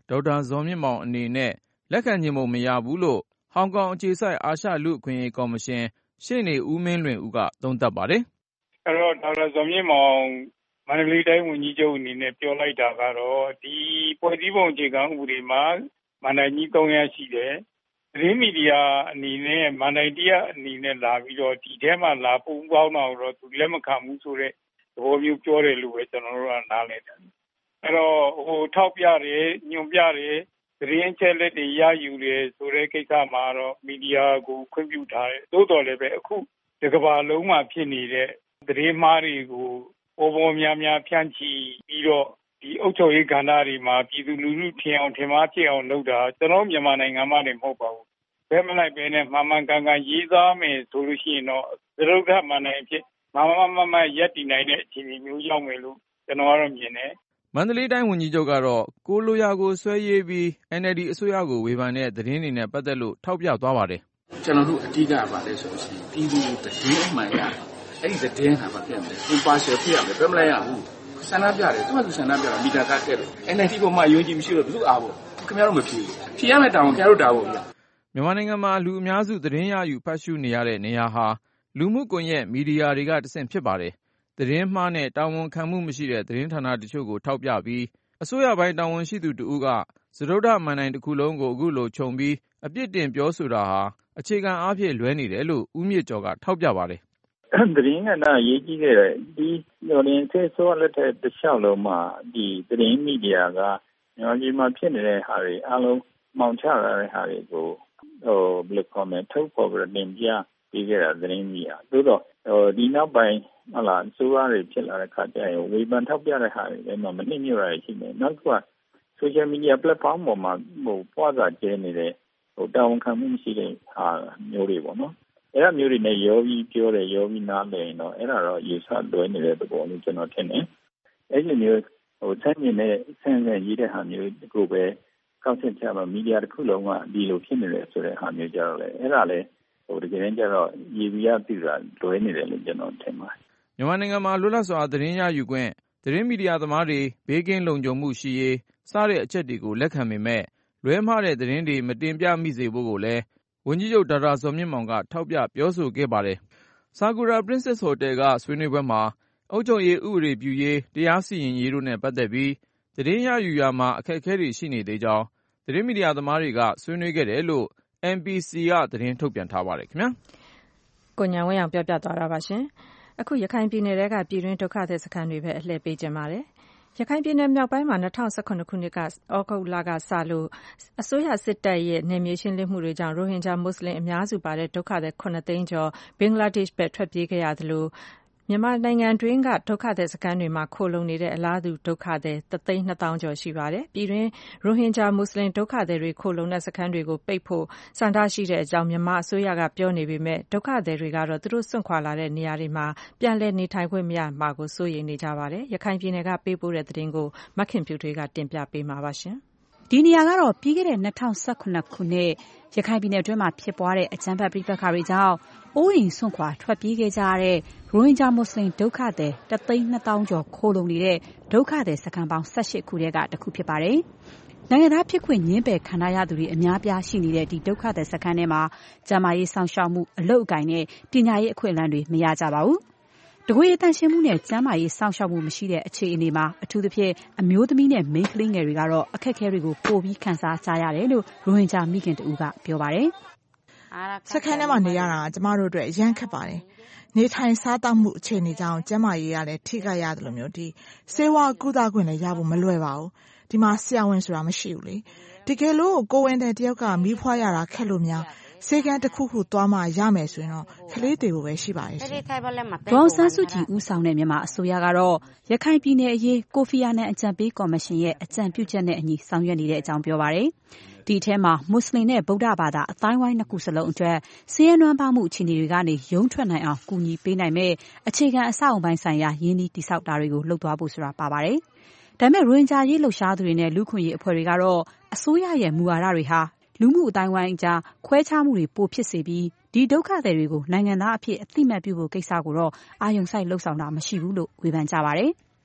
ဒေါက်တာဇော်မြင့်မောင်အနေနဲ့လက်ခံချင်ပုံမရဘူးလို့ဟောင်ကောင်အခြေစိုက်အာရှလူ့အခွင့်အရေးကော်မရှင်ရှေ့နေဦးမင်းလွင်ဦးကသုံးသပ်ပါတယ်။အဲ့တော့ဒေါက်တာဇော်မြင့်မောင်မန္တလေးတိုင်းဝန်ကြီးချုပ်အနေနဲ့ပြောလိုက်တာကတော့ဒီဖွဲ့စည်းပုံအခြေခံဥပဒေမှာမန္တလေးကြီးသုံးရပ်ရှိတယ်။သတင်းမီဒီယာအနေနဲ့မန္တလေးတရားအနေနဲ့လာပြီးတော့ဒီထဲမှာလာပူပေါင်းတော့တော့သူလက်မခံဘူးဆိုတဲ့သဘောမျိုးပြောတယ်လို့ပဲကျွန်တော်တို့ကနားလည်တယ်။အဲ့တော့ဟိုထောက်ပြတယ်ညွှန်ပြတယ်သတင်းချက်လက်တွေရယူတယ်ဆိုတဲ့ကိစ္စမှာတော့မီဒီယာကိုခွင့်ပြုထားတယ်။သို့တော်လည်းပဲအခုဒီကမ္ဘာလုံးမှာဖြစ်နေတဲ့သတင်းမှားတွေကိုပေါ်ပေါ်များများဖြန့်ချီပြီးတော့ဒီအုပ်ချုပ်ရေးကဏ္ဍတွေမှာပြည်သူလူထုထင်အောင်ထင်မှားဖြစ်အောင်လုပ်တာကျွန်တော်မြန်မာနိုင်ငံမှာနေမဟုတ်ပါဘူး။ဘယ်မလိုက်ပဲနဲ့မှန်မှန်ကန်ကန်ရေးသားမယ်ဆိုလို့ရှိရင်တော့သရုပ်ထမှန်နိုင်ဖြစ်မမမမရက်တည်နိုင်တဲ့အခြေအနေမျိုးရောက်မယ်လို့ကျွန်တော်ကတော့မြင်တယ်။မန္တလေးတိုင်းဝန်ကြီးချုပ်ကတော့ကိုလိုရာကိုဆွဲရေးပြီး N L D အစိုးရကိုဝေဖန်တဲ့သတင်းတွေနဲ့ပတ်သက်လို့ထောက်ပြသွားပါတယ်။ကျွန်တော်တို့အဓိကပါလဲဆိုလို့ရှိရင်ပြည်သူသတင်းအမှန်ရအဲ့ဒီသတင်းဟာမပြတ်ဘူး။ impartial ဖြစ်ရမယ်ဘယ်မလိုက်ရဘူး။ဆန္ဒပြတယ်သူကသူဆန္ဒပြတာမီတာကတ်ခဲ့တယ်။ N L D ပေါ်မှာယုံကြည်မရှိလို့ဘယ်သူအားဖို့ခင်ဗျားတို့မဖြေဘူး။ဖြေရမယ့်တောင်းခင်ဗျားတို့တာဖို့ဗျ။မြန်မာနိုင်ငံမှာလူအများစုသတင်းရယူဖတ်ရှုနေရတဲ့နေရာဟာလူမှုကွန်ရက်မီဒီယာတွေကတဆင့်ဖြစ်ပါတယ်။သတင်းမှားနဲ့တာဝန်ခံမှုမရှိတဲ့သတင်းဌာနတချို့ကိုထောက်ပြပြီးအစိုးရပိုင်းတာဝန်ရှိသူတဦးကစတုတ္ထမဏ္ဍိုင်တစ်ခုလုံးကိုအခုလိုခြုံပြီးအပြစ်တင်ပြောဆိုတာဟာအခြေခံအားဖြင့်လွဲနေတယ်လို့ဦးမြင့်ကျော်ကထောက်ပြပါတယ်။သတင်းကဏ္ဍရေးကြီးခဲ့တယ်ဒီလိုရင်းသေးဆိုလက်တဲ့တစ်လျှောက်လုံးမှာဒီသတင်းမီဒီယာကမြန်မာပြည်မှာဖြစ်နေတဲ့ဟာတွေအလုံးမောင်ချရတဲ့ဟာတွေကိုဟိုဘယ်လိုကောမန့်ထုတ်ပေါ်ပြီးတင်ပြပြီးခဲ့တာသတင်းမီဒီယာသို့တော့ဟိုဒီနောက်ပိုင်းဟလာစိုးရတွေဖြစ်လာတဲ့ခါကျရင်ဝေဖန်ထောက်ပြတဲ့ဟာတွေလည်းမနှိမ့်ညွတ်ရရှိနေနောက်ကဆိုရှယ်မီဒီယာ platform ပေါ်မှာဟိုပွားစာကျဲနေတဲ့ဟိုတာဝန်ခံမှုရှိတဲ့ဟာမျိုးတွေပေါ့နော်အဲ့ဒါမျိုးတွေနဲ့ရောပြီးပြောတယ်ရောပြီးနားလည်ရင်တော့အဲ့ဒါတော့ယူဆလွဲနေတဲ့သဘောလို့ကျွန်တော်ထင်တယ်အဲ့ဒီမျိုးဟိုဆန်းကျင်တဲ့ဆန်းဆန်းရေးတဲ့ဟာမျိုးကိုပဲကောက်ချက်ချမှာမီဒီယာတစ်ခုလုံးကဒီလိုဖြစ်နေတယ်ဆိုတဲ့ဟာမျိုးကြတော့လေအဲ့ဒါလေဟိုတကယ်တမ်းကျတော့ရေပြီးရပြီတာလွဲနေတယ်လို့ကျွန်တော်ထင်ပါတယ်မြန်မာနိုင်ငံမှာလွတ်လပ်စွာသတင်းရယူခွင့်သတင်းမီဒီယာသမားတွေဘေးကင်းလုံခြုံမှုရှိရေးစတဲ့အချက်တွေကိုလက်ခံပေမဲ့လွဲမှားတဲ့သတင်းတွေမတင်ပြမိစေဖို့ကိုလည်းဝန်ကြီးချုပ်ဒေါက်တာဇော်မြင့်မောင်ကထောက်ပြပြောဆိုခဲ့ပါတယ်။ Sakura Princess Hotel ကဆွေးနွေးပွဲမှာအုပ်ချုပ်ရေးဥပဒေပြုရေးတရားစီရင်ရေးတို့နဲ့ပတ်သက်ပြီးသတင်းရယူရာမှာအခက်အခဲတွေရှိနေသေးကြောင်းသတင်းမီဒီယာသမားတွေကဆွေးနွေးခဲ့တယ်လို့ M P C ကသတင်းထုတ်ပြန်ထားပါတယ်ခင်ဗျာ။ကိုညာဝင်းအောင်ပြောပြသွားတာပါရှင်။အခုရခိုင်ပြည်နယ်ကပြည်တွင်းဒုက္ခသည်စခန်းတွေပဲအလှည့်ပေးကြပါတယ်။ရခိုင်ပြည်နယ်မြောက်ပိုင်းမှာ၂၀၁၇ခုနှစ်ကဩဂုတ်လကစလို့အစိုးရစစ်တပ်ရဲ့နယ်မြေရှင်းလင်းမှုတွေကြောင့်ရိုဟင်ဂျာမွတ်စလင်အများစုပါတဲ့ဒုက္ခသည်ခုနှစ်သိန်းကျော်ဘင်္ဂလားဒေ့ရှ်ဘက်ထွက်ပြေးခဲ့ရသလိုမြန်မာနိုင်ငံတွင်းကဒုက္ခသည်စခန်းတွေမှာခိုလုံနေတဲ့အလားတူဒုက္ခသည်တစ်သိန်းနှစ်သောင်းကျော်ရှိပါတယ်။ပြည်တွင်းရိုဟင်ဂျာမွတ်စလင်ဒုက္ခသည်တွေခိုလုံတဲ့စခန်းတွေကိုပိတ်ဖို့ဆန္ဒရှိတဲ့အကြောင်းမြန်မာအစိုးရကပြောနေပေမဲ့ဒုက္ခသည်တွေကတော့သူတို့စွန့်ခွာလာတဲ့နေရာတွေမှာပြန်လည်နေထိုင်ခွင့်မရမှာကိုစိုးရိမ်နေကြပါတယ်။ရခိုင်ပြည်နယ်ကပေးပို့တဲ့သတင်းကိုမခင်ဖြူထွေးကတင်ပြပေးမှာပါရှင်။ဒီနေရာကတော့ပြီးခဲ့တဲ့၂၀၁၇ခုနှစ်ရခိုင်ပြည်နယ်အတွင်းမှာဖြစ်ပွားတဲ့အကြမ်းဖက်ပဋိပက္ခတွေကြောင့်အိုးအိမ်စွန့်ခွာထွက်ပြေးခဲ့ကြရတဲ့ရိုဟင်ဂျာမွတ်စလင်ဒုက္ခသည်တစ်သိန်းနှစ်သောင်းကျော်ခိုလုံနေတဲ့ဒုက္ခသည်စခန်းပေါင်း၁၈ခုထဲကတစ်ခုဖြစ်ပါတယ်။နိုင်ငံသားဖြစ်ခွင့်ငြင်းပယ်ခံရရသူတွေအများပြားရှိနေတဲ့ဒီဒုက္ခသည်စခန်းထဲမှာကျန်းမာရေးစောင့်ရှောက်မှုအလုပ်အကိုင်နဲ့ပညာရေးအခွင့်အလမ်းတွေမရကြပါဘူး။တကွေးတန်ရှင်းမှုနဲ့ကျန်းမာရေးစောင့်ရှောက်မှုမရှိတဲ့အခြေအနေမှာအထူးသဖြင့်အမျိုးသမီးနဲ့မိန်းကလေးငယ်တွေကတော့အခက်အခဲတွေကိုပိုပြီးခံစားကြရတယ်လို့ရိုဟင်ဂျာမိခင်တဦးကပြောပါတယ်။စခန်းထဲမှာနေရတာကျမတို့အတွက်အရန်ခက်ပါတယ်။နေထိုင်စားသောက်မှုအခြေအနေကြောင့်ကျန်းမာရေးရလည်းထိခိုက်ရတယ်လို့မျိုးဒီဆေးဝါးကုသခွင့်လည်းရဖို့မလွယ်ပါဘူး။ဒီမှာဆရာဝန်ဆိုတာမရှိဘူးလေ။တကယ်လို့ကိုဝင်တဲ့တယောက်ကမီးဖွားရတာခက်လို့များဆေးကန်းတစ်ခုခုသွားမှရမယ်ဆိုရင်တော့ကလေးတွေကိုပဲရှိပါတယ်ရှင်။ဒေါ်ဆန်းစုကြည်ဦးဆောင်တဲ့မြန်မာအစိုးရကတော့ရခိုင်ပြည်နယ်အရေးကိုဖီအာနန်အကြံပေးကော်မရှင်ရဲ့အကြံပြုချက်နဲ့အညီဆောင်ရွက်နေတဲ့အကြောင်းပြောပါတယ်။ဒီထဲမှာမွတ်စလင်နဲ့ဗုဒ္ဓဘာသာအတိုင်းဝိုင်းနှစ်ခုစလုံးအတွက်ဆင်းရဲနွမ်းပါးမှုအခြေအနေတွေကနေရုန်းထွက်နိုင်အောင်ကူညီပေးနိုင်မဲ့အခြေခံအဆောက်အအုံပိုင်းဆိုင်ရာရင်းနှီးတည်ဆောက်တာတွေကိုလုပ်သွားဖို့ဆိုတာပါပါတယ်။ဒါပေမဲ့ရိုဟင်ဂျာရေးလှုပ်ရှားသူတွေနဲ့လူ့ခွင့်ရေးအဖွဲ့တွေကတော့အစိုးရရဲ့မူဝါဒတွေဟာလူမှုအတိုင်းဝိုင်းအကြားခွဲခြားမှုတွေပိုဖြစ်စေပြီးဒီဒုက္ခသည်တွေကိုနိုင်ငံသားအဖြစ်အသိမှတ်ပြုဖို့ကိစ္စကိုတော့အာရုံစိုက်လှုပ်ဆောင်တာမရှိဘူးလို့ဝေဖန်ကြပါတယ်။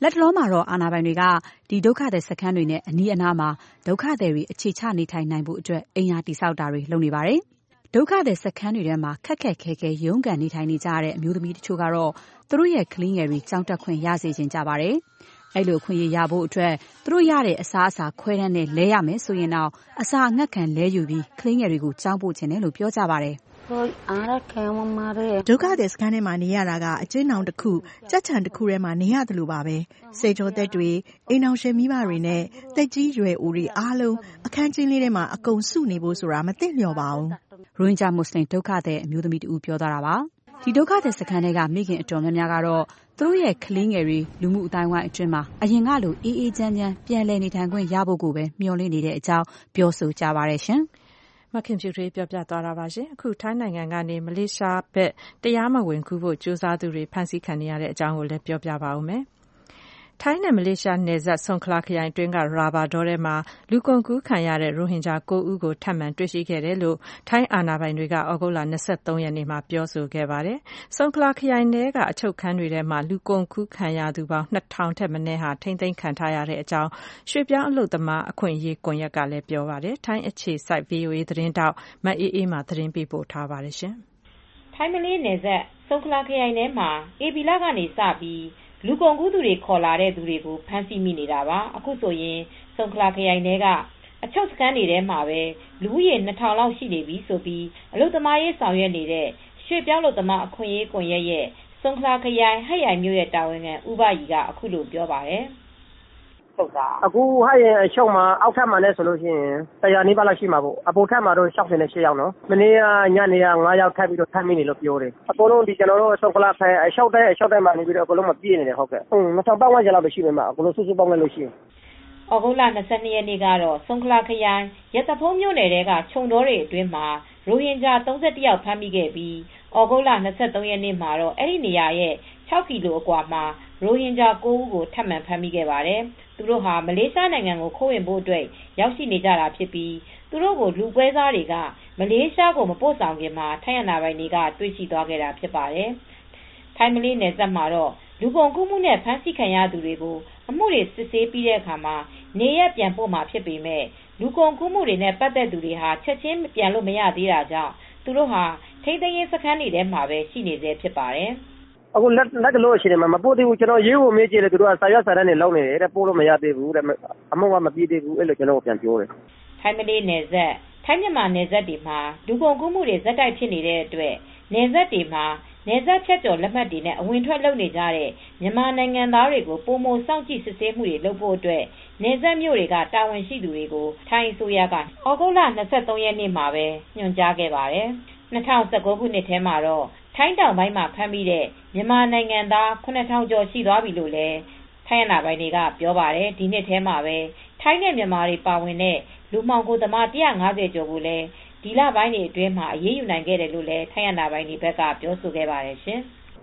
လက်တလောမှာတော့အာဏာပိုင်တွေကဒီဒုက္ခသည်စခန်းတွေနဲ့အနီးအနားမှာဒုက္ခသည်တွေအခြေချနေထိုင်နိုင်ဖို့အတွက်အိမ်ယာတည်ဆောက်တာတွေလုပ်နေပါတယ်။ဒုက္ခသည်စခန်းတွေထဲမှာခက်ခက်ခဲခဲရုန်းကန်နေထိုင်နေကြတဲ့အမျိုးသမီးတချို့ကတော့သူတို့ရဲ့ကလေးငယ်တွေကြောင်းတက်ခွင့်ရစေချင်ကြပါတယ်။အဲ့လိုအခွင့်အရေးရဖို့အတွက်သူတို့ရတဲ့အစားအစာခွဲတန်းနဲ့လဲရမယ်ဆိုရင်တော့အစာအငတ်ခံလဲယူပြီးကလေးငယ်တွေကိုကြောင်းပို့ချင်တယ်လို့ပြောကြပါတယ်။ဒုက္ခသည်စခန်းထဲမှာနေရတာကအကျဉ်းထောင်တစ်ခုကြက်ချံတစ်ခုထဲမှာနေရတယ်လို့ပါပဲစေကျော်သက်တွေအိမ်အောင်ရှင်မိဘတွေနဲ့တက်ကြီးရွယ်အိုတွေအားလုံးအခန်းချင်းလေးထဲမှာအကုန်စုနေဖို့ဆိုတာမသိလျော်ပါဘူး။ရိုဟင်ဂျာမွတ်စလင်ဒုက္ခသည်အမျိုးသမီးတူပြောသွားတာပါ။ဒီဒုက္ခသည်စခန်းတွေကမိခင်အတော်များများကတော့သူတို့ရဲ့ကလေးငယ်တွေလူမှုအတိုင်းဝိုင်းအတွင်းမှာအရင်ကလိုအေးအေးချမ်းချမ်းပြန်လည်နေထိုင်ခွင့်ရဖို့ကိုပဲမျှော်လင့်နေတဲ့အကြောင်းပြောဆိုကြပါတယ်ရှင်။မခင်ဖြူထွေးပြောပြသွားတာပါရှင်အခုထိုင်းနိုင်ငံကနေမလေးရှားဘက်တရားမဝင်ကူးဖို့ကြိုးစားသူတွေဖမ်းဆီးခံနေရတဲ့အကြောင်းကိုလည်းပြောပြပါဦးမယ်ထိုင်းနဲ့မလေးရှားနယ်စပ်ဆုံခလာခရိုင်အတွင်းကရာဘာဒေါထဲမှာလူကုန်ကူးခံရတဲ့ရိုဟင်ဂျာ၉ဦးကိုထပ်မံတွေ့ရှိခဲ့တယ်လို့ထိုင်းအာဏာပိုင်တွေကဩဂုတ်လ၂၃ရက်နေ့မှာပြောဆိုခဲ့ပါတယ်။ဆုံခလာခရိုင်ထဲကအချုပ်ခန်းတွေထဲမှာလူကုန်ကူးခံရသူပေါင်း၂ထောင်ထက်မနည်းဟာထိန်းသိမ်းခံထားရတဲ့အကြောင်းရွှေ့ပြောင်းအလုပ်သမားအခွင့်အရေးကွန်ရက်ကလည်းပြောပါတယ်။ထိုင်းအခြေစိုက် ဗွီအိုအေ သတင်းတောက်မအေးအေးမှသတင်းပေးပို့ထားပါတယ်ရှင်။ထိုင်းမလေးနယ်စပ်ဆုံခလာခရိုင်ထဲမှာဧပြီလကနေစပြီးလူကုန်ကူးသူတွေခေါ်လာတဲ့သူတွေကိုဖမ်းဆီးမိနေတာပါအခုဆိုရင်ဆုံခလာခရိုင်ထဲကအချုပ်စခန်းတွေထဲမှာပဲလူဦးရေ၂ထောင်လောက်ရှိနေပြီဆိုပြီးအလုပ်သမားရေးဆောင်ရွက်နေတဲ့ရွှေ့ပြောင်းအလုပ်သမားအခွင့်အရေးကွန်ရက်ရဲ့ဆုံခလာခရိုင်ဟတ်ရိုင်မြို့ရဲ့တာဝန်ခံဦးဘရီကအခုလိုပြောပါတယ်အခုဟတ်ရင်အချုပ်မှာအောက်ထပ်မှာလည်းဆိုလို့ရှိရင်တရာနီးပါးလောက်ရှိမှာပေါ့အပေါ်ထပ်မှာတော့၆၈ယောက်နော်မနေ့ကညနေက၅ယောက်ထပ်ပြီးတော့ထပ်မိနေလို့ပြောတယ်အကုန်လုံးဒီကျွန်တော်တို့ဆုံခလာဖိုင်အချုပ်တဲ့အချုပ်တိုင်းမှာနေပြီးတော့အကုန်လုံးမပြည့်နေတယ်ဟုတ်ကဲ့ဟုတ်၂ထောင်ပတ်ဝန်းကျင်လောက်ရှိနေမှာအကုန်လုံးစုစုပေါင်းလိုက်လို့ရှိရင်ဩဂုတ်လ၂၂ရက်နေ့ကတော့ဆုံခလာခရိုင်ရတဖုံးမြို့နယ်ကခြုံတော်တွေအတွင်းမှာရိုဟင်ဂျာ၃၁ယောက်ဖမ်းမိခဲ့ပြီးဩဂုတ်လ၂၃ရက်နေ့မှာတော့အဲ့ဒီနေရာရဲ့၆ကီလိုအကွာမှာရိုဟင်ဂျာ၉ဦးကိုထပ်မံဖမ်းမိခဲ့ပါတယ်။သူတို့ဟာမလေးရှားနိုင်ငံကိုခိုးဝင်ဖို့အတွက်ရောက်ရှိနေကြတာဖြစ်ပြီးသူတို့ကိုလူပွဲစားတွေကမလေးရှားကိုမပို့ဆောင်ခင်မှာထိုင်းအာဏာပိုင်တွေကတွေ့ရှိသွားခဲ့တာဖြစ်ပါတယ်။ထိုင်းမလေးနယ်စပ်မှာတော့လူကုန်ကူးမှုနဲ့ဖမ်းဆီးခံရသူတွေကိုအမှုတွေစစ်ဆေးပြီးတဲ့အခါမှာနေရပ်ပြန်ပို့မှာဖြစ်ပေမဲ့လူကုန်ကူးမှုတွေနဲ့ပတ်သက်သူတွေဟာချက်ချင်းပြန်လို့မရသေးတာကြောင့်သူတို့ဟာထိန်းသိမ်းရေးစခန်းတွေထဲမှာပဲရှိနေသေးဖြစ်ပါတယ်။အခုလက်လက်ကလို့ရှိတယ်မှာမပို့သေးဘူးကျွန်တော်ရေးဖို့မေးကြည့်တယ်သူတို့ကစာရွက်စာတမ်းတွေလောက်နေတယ်တဲ့ပို့လို့မရသေးဘူးတဲ့အမှုကမပြီးသေးဘူးအဲ့လိုကျွန်တော်ပြန်ပြောတယ်ထိုင်းမလေးနယ်စပ်ထိုင်းမြန်မာနယ်စပ်တွေမှာလူကုန်ကူးမှုတွေဇက်တိုက်ဖြစ်နေတဲ့အတွက်နယ်စပ်တွေမှာနယ်စပ်ဖြတ်ကျော်လက်မှတ်တွေနဲ့အဝင်ထွက်လုပ်နေကြတဲ့မြန်မာနိုင်ငံသားတွေကိုပုံမစောင့်ကြည့်စစ်ဆေးမှုတွေလုပ်ဖို့အတွက်နယ်စပ်မြို့တွေကတာဝန်ရှိသူတွေကိုထိုင်းအစိုးရကဩဂုတ်လ၂၃ရက်နေ့မှာပဲညွှန်ကြားခဲ့ပါတယ်၂၀၁၉ခုနှစ်ထဲမှာတော့ထိုင်းတောင်ပိုင်းမှာဖမ်းမိတဲ့မြန်မာနိုင်ငံသား၇ထောင်ကျော်ရှိသွားပြီလို့လည်းထိုင်းအာဏာပိုင်တွေကပြောပါတယ်ဒီနှစ်ထဲမှာပဲထိုင်းနဲ့မြန်မာတွေပါဝင်တဲ့လူမှောင်ခိုသမား၁၅၀ကျော်ကိုလည်းဒီလပိုင်းတွေအတွင်းမှာအရေးယူနိုင်ခဲ့တယ်လို့လည်းထိုင်းအာဏာပိုင်တွေဘက်ကပြောဆိုခဲ့ပါတယ်ရှင်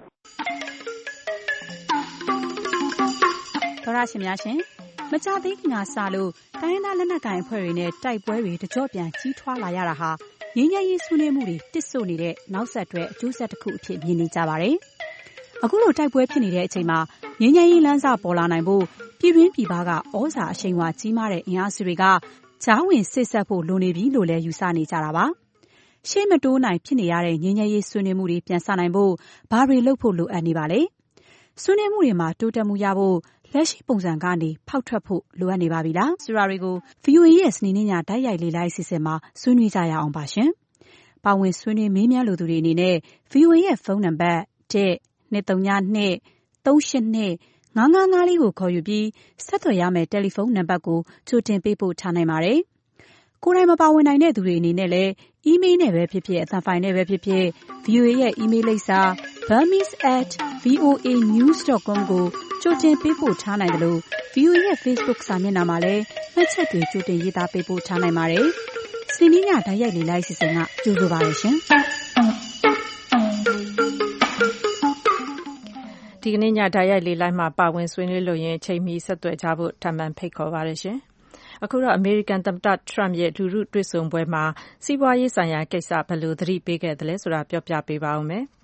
သောရရှင်များရှင်မကြသေးခင်ကစလို့တိုင်းရင်းသားလက်နက်ကိုင်အဖွဲ့တွေနဲ့တိုက်ပွဲတွေတကြော့ပြန်ကြီးထွားလာရတာဟာငြိမ်းချမ်းရေးဆွေးနွေးမှုတွေတစ်ဆို့နေတဲ့နောက်ဆက်တွဲအကျိုးဆက်တစ်ခုအဖြစ်မြင်နေကြပါတယ်။အခုလိုတိုက်ပွဲဖြစ်နေတဲ့အချိန်မှာငြိမ်းချမ်းရေးလမ်းစာပေါ်လာနိုင်ဖို့ပြည်တွင်းပြည်ပကဩဇာအရှိန်အဝါကြီးမားတဲ့အင်အားစုတွေကကြားဝင်စစ်ဆက်ဖို့လိုနေပြီလို့လည်းယူဆနေကြတာပါ။ရှေ့မတိုးနိုင်ဖြစ်နေရတဲ့ငြိမ်းချမ်းရေးဆွေးနွေးမှုတွေပြန်ဆနိုင်ဖို့ဘာတွေလုပ်ဖို့လိုအပ်နေပါလဲ။ဆွေးနွေးမှုတွေမှာတိုးတက်မှုရဖို့လက်ရှိပုံစံကနေဖောက်ထွက်ဖို့လိုအပ်နေပါပြီလား။ဆိုတာတွေကို ဗွီအိုအေ ရဲ့စနေနေ့ညတိုက်ရိုက်လေ့လာအစီအစဉ်မှာဆွေးနွေးကြရအောင်ပါရှင်။ပါဝင်ဆွေးနွေးမေးမြန်းလိုသူတွေအနေနဲ့ ဗွီအိုအေ ရဲ့ဖုန်းနံပါတ်၁ ၂၃၂ ၃၈၂ ၅၅၅လေးကိုခေါ်ယူပြီးဆက်သွယ်ရမယ့်တယ်လီဖုန်းနံပါတ်ကိုကြိုတင်ပေးပို့ထားနိုင်ပါတယ်။ကိုယ်တိုင်မပါဝင်နိုင်တဲ့သူတွေအနေနဲ့လည်းအီးမေးလ်နဲ့ပဲဖြစ်ဖြစ်အသံဖိုင်နဲ့ပဲဖြစ်ဖြစ် ဗွီအိုအေ ရဲ့အီးမေးလ်လိပ်စာ burmese at voa news dot com ကိုကြိုတင်ပေးပို့ထားနိုင်တယ်လို့ ဗွီအိုအေ ရဲ့ Facebook စာမျက်နှာမှာလည်းမှတ်ချက်တွေကြိုတင်ရေးသားပေးပို့ထားနိုင်ပါတယ်။စနေညတိုက်ရိုက်လေ့လာအစီအစဉ်ကကြိုဆိုပါရရှင်။ဒီကနေ့ညတိုက်ရိုက်လေ့လာမှာပါဝင်ဆွေးနွေးလို့ရင်ချိန်မီဆက်သွယ်ကြဖို့ထပ်မံဖိတ်ခေါ်ပါရရှင်။အခုတော့အမေရိကန်သမ္မတထရမ့်ရဲ့လူထုတွေ့ဆုံပွဲမှာစီးပွားရေးဆိုင်ရာကိစ္စဘယ်လိုသတိပေးခဲ့သလဲဆိုတာပြောပြပေးပါဦးမယ်။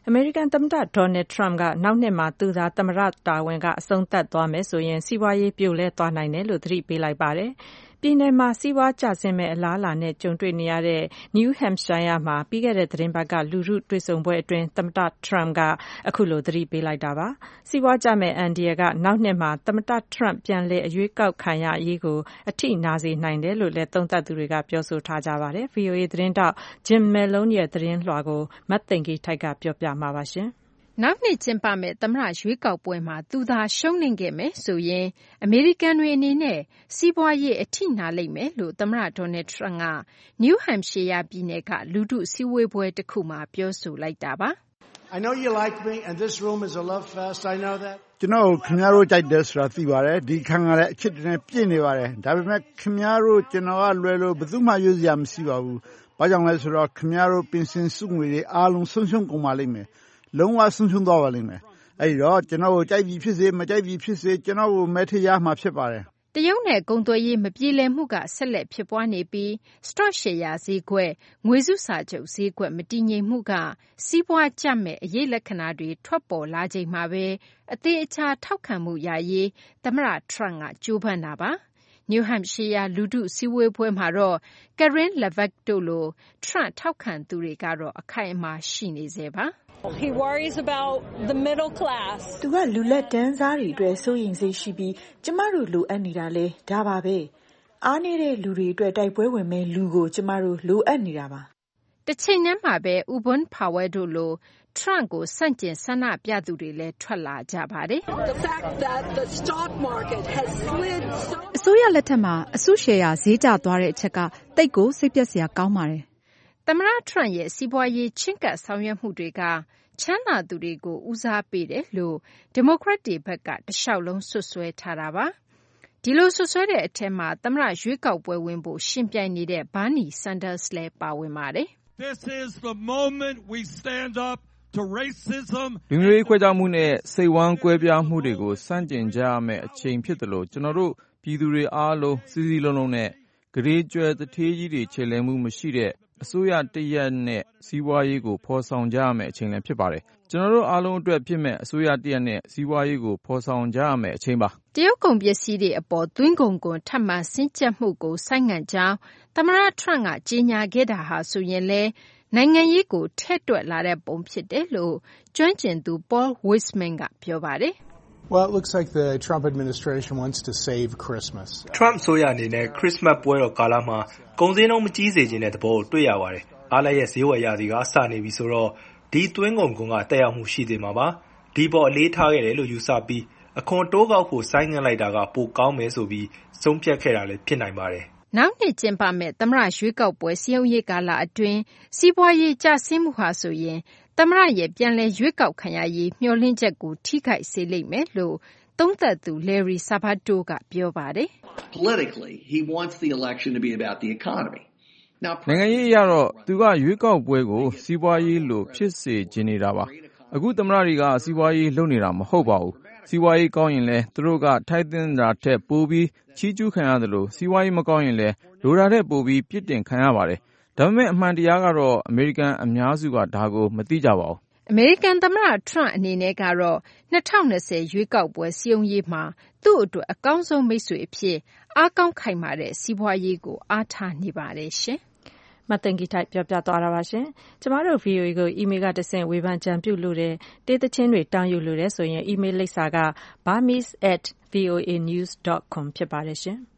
အမေရိကန်သမ္မတ Donald Trump ကနောက်နှစ်မှာသူသာသမ္မတတာဝန်ကအဆုံးသတ်သွားမယ်ဆိုရင်စီးပွားရေးပြိုလဲသွားနိုင်တယ်လို့သတိပေးလိုက်ပါတယ်။ပြည်နယ်မှာစီးပွားကျဆင်းမဲ့အလားအလာနဲ့ကြုံတွေ့နေရတဲ့ New Hampshire မှာပြီးခဲ့တဲ့သီတင်းပတ်ကလူထုတွေ့ဆုံပွဲအတွင်းသမ္မတ Trump ကအခုလိုသတိပေးလိုက်တာပါ။စီးပွားကျမဲ့အန်ဒီယာကနောက်နှစ်မှာသမ္မတ Trump ပြန်လည်အရွေးကောက်ခံရရေးကိုအထိနာစေနိုင်တယ်လို့လည်းသုံးသပ်သူတွေကပြောဆိုထားကြပါတယ်။ V O A သတင်းတောက် Jim Malone ရဲ့သတင်းလွှာကိုမသိင်္ဂီထိုက်ကပြောပြမှာပါရှင်။နောက်နှစ်ကျင်းပမယ့်သမ္မတရွေးကောက်ပွဲမှာသူသာရှုံးနိမ့်ခဲ့မယ်ဆိုရင်အမေရိကန်တွေအနေနဲ့စီးပွားရေးအထိနာလိမ့်မယ်လို့သမ္မတ Donald Trump က New Hampshire ပြည်နယ်ကလူထုစည်းဝေးပွဲတစ်ခုမှာပြောဆိုလိုက်တာပါ။ I know you like me and this room is a love fest. I know that. ကျွန်တော်ခင်ဗျားတို့ကြိုက်တယ်ဆိုတာသိပါတယ်။ဒီခန်းကလည်းအချစ်တွေနဲ့ပြည့်နေပါတယ်။ဒါပေမဲ့ခင်ဗျားတို့ကျွန်တော်ကလွယ်လို့ဘယ်သူမှရွေးစရာမရှိပါဘူး။ဘာကြောင့်လဲဆိုတော့ခင်ဗျားတို့ပင်စင်စုငွေတွေအားလုံးဆုံးရှုံးကုန်ပါလိမ့်မယ်။လုံးဝဆုံးရှုံးသွားပါလိမ့်မယ်။အဲဒီတော့ကျွန်တော်ကိုကြိုက်ပြီးဖြစ်စေမကြိုက်ပြီးဖြစ်စေကျွန်တော်ကိုမဲထရမှာဖြစ်ပါတယ်။တရုတ်နဲ့ကုန်သွယ်ရေးမပြေလည်မှုကဆက်လက်ဖြစ်ပွားနေပြီး stock share ဈေးကွက်ငွေစုစာချုပ်ဈေးကွက်မတည်ငြိမ်မှုကစီးပွားကျမဲ့အရေးလက္ခဏာတွေထွက်ပေါ်လာချိန်မှာပဲအသေးအချာထောက်ခံမှုရရေးသမ္မတ Trump ကကြိုးပမ်းတာပါ။ New Hampshire လူထုစည်းဝေးပွဲမှာတော့ Karen LaValle တို့လို Trump ထောက်ခံသူတွေကတော့အခိုင်အမာရှိနေဆဲပါ။ He worries about the middle class. သူကလူလက်တန်းစားတွေအတွက်စိုးရိမ်စိတ်ရှိပြီးကျမတို့လိုအပ်နေတာလဲဒါပါပဲ။အားနေတဲ့လူတွေအတွက်တိုက်ပွဲဝင်မဲ့လူကိုကျမတို့လိုအပ်နေတာပါ။တစ်ချိန်တည်းမှာပဲ Ubon Power တို့လို Trump ကိုစန့်ကျင်ဆန္ဒပြသူတွေလည်းထွက်လာကြပါတယ်။ The fact that the stock market has slid so အစိုးရလက်ထက်မှာအစုရှယ်ယာဈေးကျသွားတဲ့အချက်ကတိတ်ကိုစိတ်ပျက်စရာကောင်းပါတယ်။သမ္မတ Trump ရဲ့စီးပွားရေးချဉ်းကပ်ဆောင်ရွက်မှုတွေကချမ်းသာသူတွေကိုဦးစားပေးတယ်လို့ဒီမိုကရက်တွေဘက်ကတလျှောက်လုံးဆွဆွဲထားတာပါ။ဒီလိုဆွဆွဲတဲ့အထက်မှာသမ္မတရွေးကောက်ပွဲဝင်ဖို့ရှင်ပြိုင်နေတဲ့ Bernie Sanders လည်းပါဝင်ပါတယ်။ This is the moment we stand up to racism. လူမျိုးရေးခွဲခြားမှုနဲ့စိတ်ဝမ်းကွဲပြားမှုတွေကိုစန့်ကျင်ကြရမယ့်အချိန်ဖြစ်တယ်လို့ကျွန်တော်တို့ပြည်သူတွေအားလုံးစီစီလုံးလုံးနဲ့ဂရေကြွယ်တထေးကြီးတွေခြေလှမ်းမှုမရှိတဲ့အစိုးရတရက်နဲ့စီးပွားရေးကိုဖော်ဆောင်ကြရမယ့်အချိန်လည်းဖြစ်ပါတယ်။ကျွန်တော်တို့အားလုံးအတွက်ဖြစ်မဲ့အစိုးရတရက်နဲ့စီးပွားရေးကိုဖော်ဆောင်ကြရမယ့်အချိန်ပါ။တရုတ်ကုန်ပစ္စည်းတွေအပေါ်သွင်းကုန်ကွန်ထပ်မံစင်းကျပ်မှုကိုဆိုင်းငံ့ကြောင်းသမ္မတ Trump ကကြေညာခဲ့တာဟာဆိုရင်လည်းနိုင်ငံရေးကိုထဲ့တွက်လာတဲ့ပုံဖြစ်တယ်လို့ကျွမ်းကျင်သူ Paul Wiseman ကပြောပါတယ်။ Well, it looks like the Trump administration wants to save Christmas. Trump ဆိုရအနေနဲ့ Christmas ပွဲတော်ကာလမှာကုန်စည်နှုန်းမကြီးစေခြင်းတဲ့သဘောကိုတွေ့ရပါတယ်။အားလည်းရဲ့ဈေးဝယ်ရသည်ကအစနေပြီဆိုတော့ဒီသွင်းကုန်ကွန်ကတက်ရောက်မှုရှိသေးမှာပါ။ဒီပေါ်အလေးထားခဲ့တယ်လို့ယူဆပြီးအခွန်တိုးကောက်ဖို့ဆိုင်းငံ့လိုက်တာကပိုကောင်းမယ်ဆိုပြီးဆုံးဖြတ်ခဲ့တာလည်းဖြစ်နိုင်ပါတယ်။နောက်နှစ်ကျင်းပမဲ့သမ္မတရွေးကောက်ပွဲစည်းရုံးရေးကာလအတွင်းစီးပွားရေးကျဆင်းမှုဟာဆိုရင်သမ္မတရဲ့ပြန်လည်ရွေးကောက်ခံရရေးမျှော်လင့်ချက်ကိုထိခိုက်စေလိမ့်မယ်လို့သုံးသပ်သူ Larry Sabato ကပြောပါတယ်။ Politically, he wants the election to be about the economy. နိုင်ငံရေးအရတော့သူကရွေးကောက်ပွဲကိုစီးပွားရေးလို့ဖြစ်စေချင်နေတာပါ။အခုသမ္မတတွေကစီးပွားရေးလုပ်နေတာမဟုတ်ပါဘူး။စီးပွားရေးကောင်းရင်လည်းသူတို့ကထိုက်သင့်တာထက်ပိုပြီးချီးကျူးခံရတယ်လို့စီးပွားရေးမကောင်းရင်လည်းလိုတာတဲ့ပိုပြီးပြစ်တင်ခံရပါတယ်။ဒါပေမဲ့အမှန်တရားကတော့အမေရိကန်အများစုကဒါကိုမသိကြပါဘူး။အမေရိကန်သမ္မတ Trump အနေနဲ့ကတော့၂၀၂၀ရွေးကောက်ပွဲစည်းရုံးရေးမှာသူ့အတွက်အကောင်းဆုံးမိတ်ဆွေအဖြစ်အားကောင်းခိုင်မာတဲ့စီးပွားရေးကိုအားထားနေပါတယ်ရှင်။မသိင်္ဂီထိုက်ပြောပြသွားတာပါရှင်။ကျမတို့ V O A ကိုအီးမေးလ်ကတဆင့်ဝေဖန်ကြံပြုလို့တဲ့တေးသချင်းတွေတောင်းယူလို့တဲ့ဆိုရင်အီးမေးလ်လိပ်စာက burmese at voanews dot com ဖြစ်ပါတယ်ရှင်။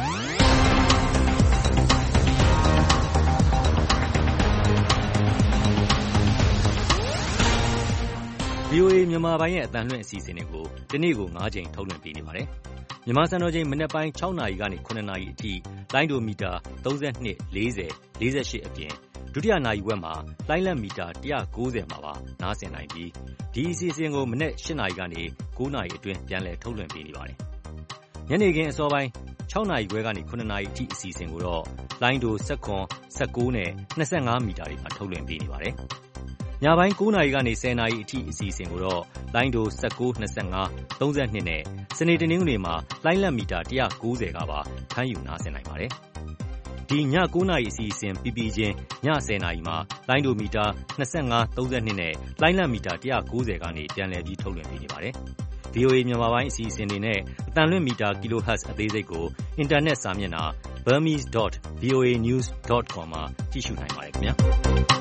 V O A မြန်မာပိုင်းရဲ့အသံလွှင့်အစီအစဉ်တွေကိုဒီနေ့ကို၅ချိန်ထုတ်လွှင့်ပေးနေပါတယ်။မြန်မာစံတော်ချိန်မနက်ပိုင်း၆နာရီကနေ၇နာရီအထိလိုင်းဒိုမီတာ၃၂, ၄၀, ၄၈အပြင်ဒုတိယနာရီဝက်မှာလိုင်းလတ်မီတာ၁၉၀မှာပါနားဆင်နိုင်ပြီးဒီအစီအစဉ်ကိုမနက်၈နာရီကနေ၉နာရီအတွင်းပြန်လည်ထုတ်လွှင့်ပေးနေပါတယ်။ညနေခင်းအစောပိုင်း၆နာရီခွဲကနေ၇နာရီအထိအစီအစဉ်ကိုတော့လိုင်းဒို၁၇, ၁၉နဲ့၂၅မီတာတွေမှာထုတ်လွှင့်ပေးနေပါတယ်။ညပိုင်း၉နာရီကနေ၁၀နာရီအထိအစီအစဉ်ကိုတော့လိုင်းဒို၁၉, ၂၅, ၃၂နဲ့စနေတနင်္ဂနွေမှာလိုင်းလတ်မီတာ၁၉၀ကပါဖမ်းယူနားဆင်နိုင်ပါတယ်။ဒီည9နာရီအစီအစဉ်ပြီးပြီးချင်းည10နာရီမှာလိုင်းဒိုမီတာ25 32နဲ့လိုင်းလံမီတာone ninetyကနေပြန်လည်ပြီးထုတ်လွှင့်ပေးနေပါတယ်။ ဗွီအိုအေ မြန်မာပိုင်းအစီအစဉ်တွေနဲ့အသံလွှင့်မီတာ kilohertz အသေးစိတ်ကိုအင်တာနက်စာမျက်နှာ burmese dot v o a news dot com မှာကြည့်ရှုနိုင်ပါတယ်ခင်ဗျာ။